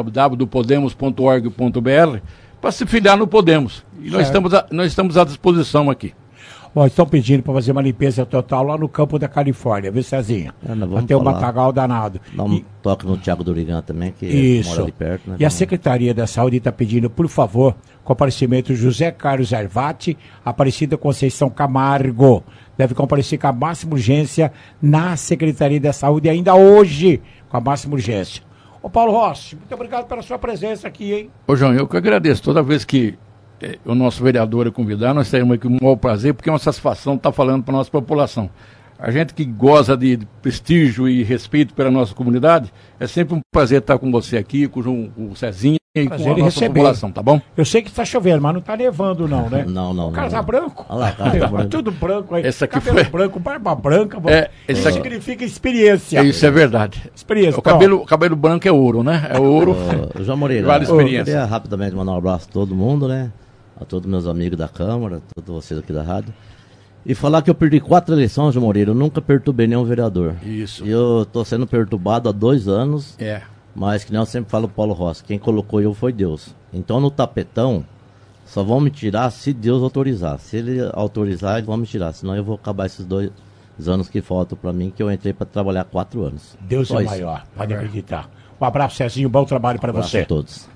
[SPEAKER 2] www.podemos.org.br, para se filiar no Podemos. E nós estamos à disposição aqui.
[SPEAKER 3] Bom, estão pedindo para fazer uma limpeza total lá no campo da Califórnia, viu, Cezinha? Vai ter um matagal danado.
[SPEAKER 17] Dá um toque no Thiago Durigan também, que mora ali perto. Né?
[SPEAKER 3] E a Secretaria da Saúde está pedindo, por favor, comparecimento José Carlos Arvati, Aparecida Conceição Camargo. Deve comparecer com a máxima urgência na Secretaria da Saúde, ainda hoje, com a máxima urgência. Ô Paulo Rossi, muito obrigado pela sua presença aqui, hein?
[SPEAKER 2] Ô João, eu que agradeço. Toda vez que o nosso vereador é convidar, nós teremos aqui um maior prazer, porque é uma satisfação estar falando para a nossa população. A gente que goza de prestígio e respeito pela nossa comunidade, é sempre um prazer estar com você aqui, com o Cezinha e com a nossa população, tá bom?
[SPEAKER 3] Eu sei que está chovendo, mas não está nevando não, né?
[SPEAKER 17] Não.
[SPEAKER 3] Casa branco.
[SPEAKER 17] Olha lá, casa branco.
[SPEAKER 3] Tudo branco aí.
[SPEAKER 2] Essa aqui
[SPEAKER 3] cabelo
[SPEAKER 2] foi...
[SPEAKER 3] branco, barba branca.
[SPEAKER 2] Isso
[SPEAKER 3] significa experiência.
[SPEAKER 2] Isso é verdade.
[SPEAKER 3] Experiência.
[SPEAKER 2] O cabelo branco é ouro, né? É ouro.
[SPEAKER 17] João Moreira,
[SPEAKER 2] vale experiência.
[SPEAKER 17] Eu queria rapidamente mandar um abraço a todo mundo, né? A todos meus amigos da Câmara, a todos vocês aqui da rádio. E falar que eu perdi 4 eleições, João Moreira, eu nunca perturbei nenhum vereador.
[SPEAKER 2] Isso.
[SPEAKER 17] E eu estou sendo perturbado há 2 anos,
[SPEAKER 2] É.
[SPEAKER 17] mas que nem eu sempre falo Paulo Rossi, quem colocou eu foi Deus. Então no tapetão, só vão me tirar se Deus autorizar. Se ele autorizar, eles vão me tirar, senão eu vou acabar esses 2 anos que faltam para mim, que eu entrei para trabalhar 4 anos.
[SPEAKER 3] Deus
[SPEAKER 17] só
[SPEAKER 3] é
[SPEAKER 17] isso.
[SPEAKER 3] maior, pode acreditar. Um abraço, Cezinho, bom trabalho para você.
[SPEAKER 17] A todos.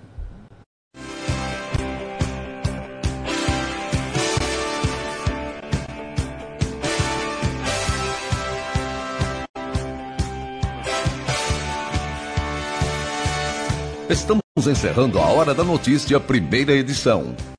[SPEAKER 1] Estamos encerrando a Hora da Notícia, primeira edição.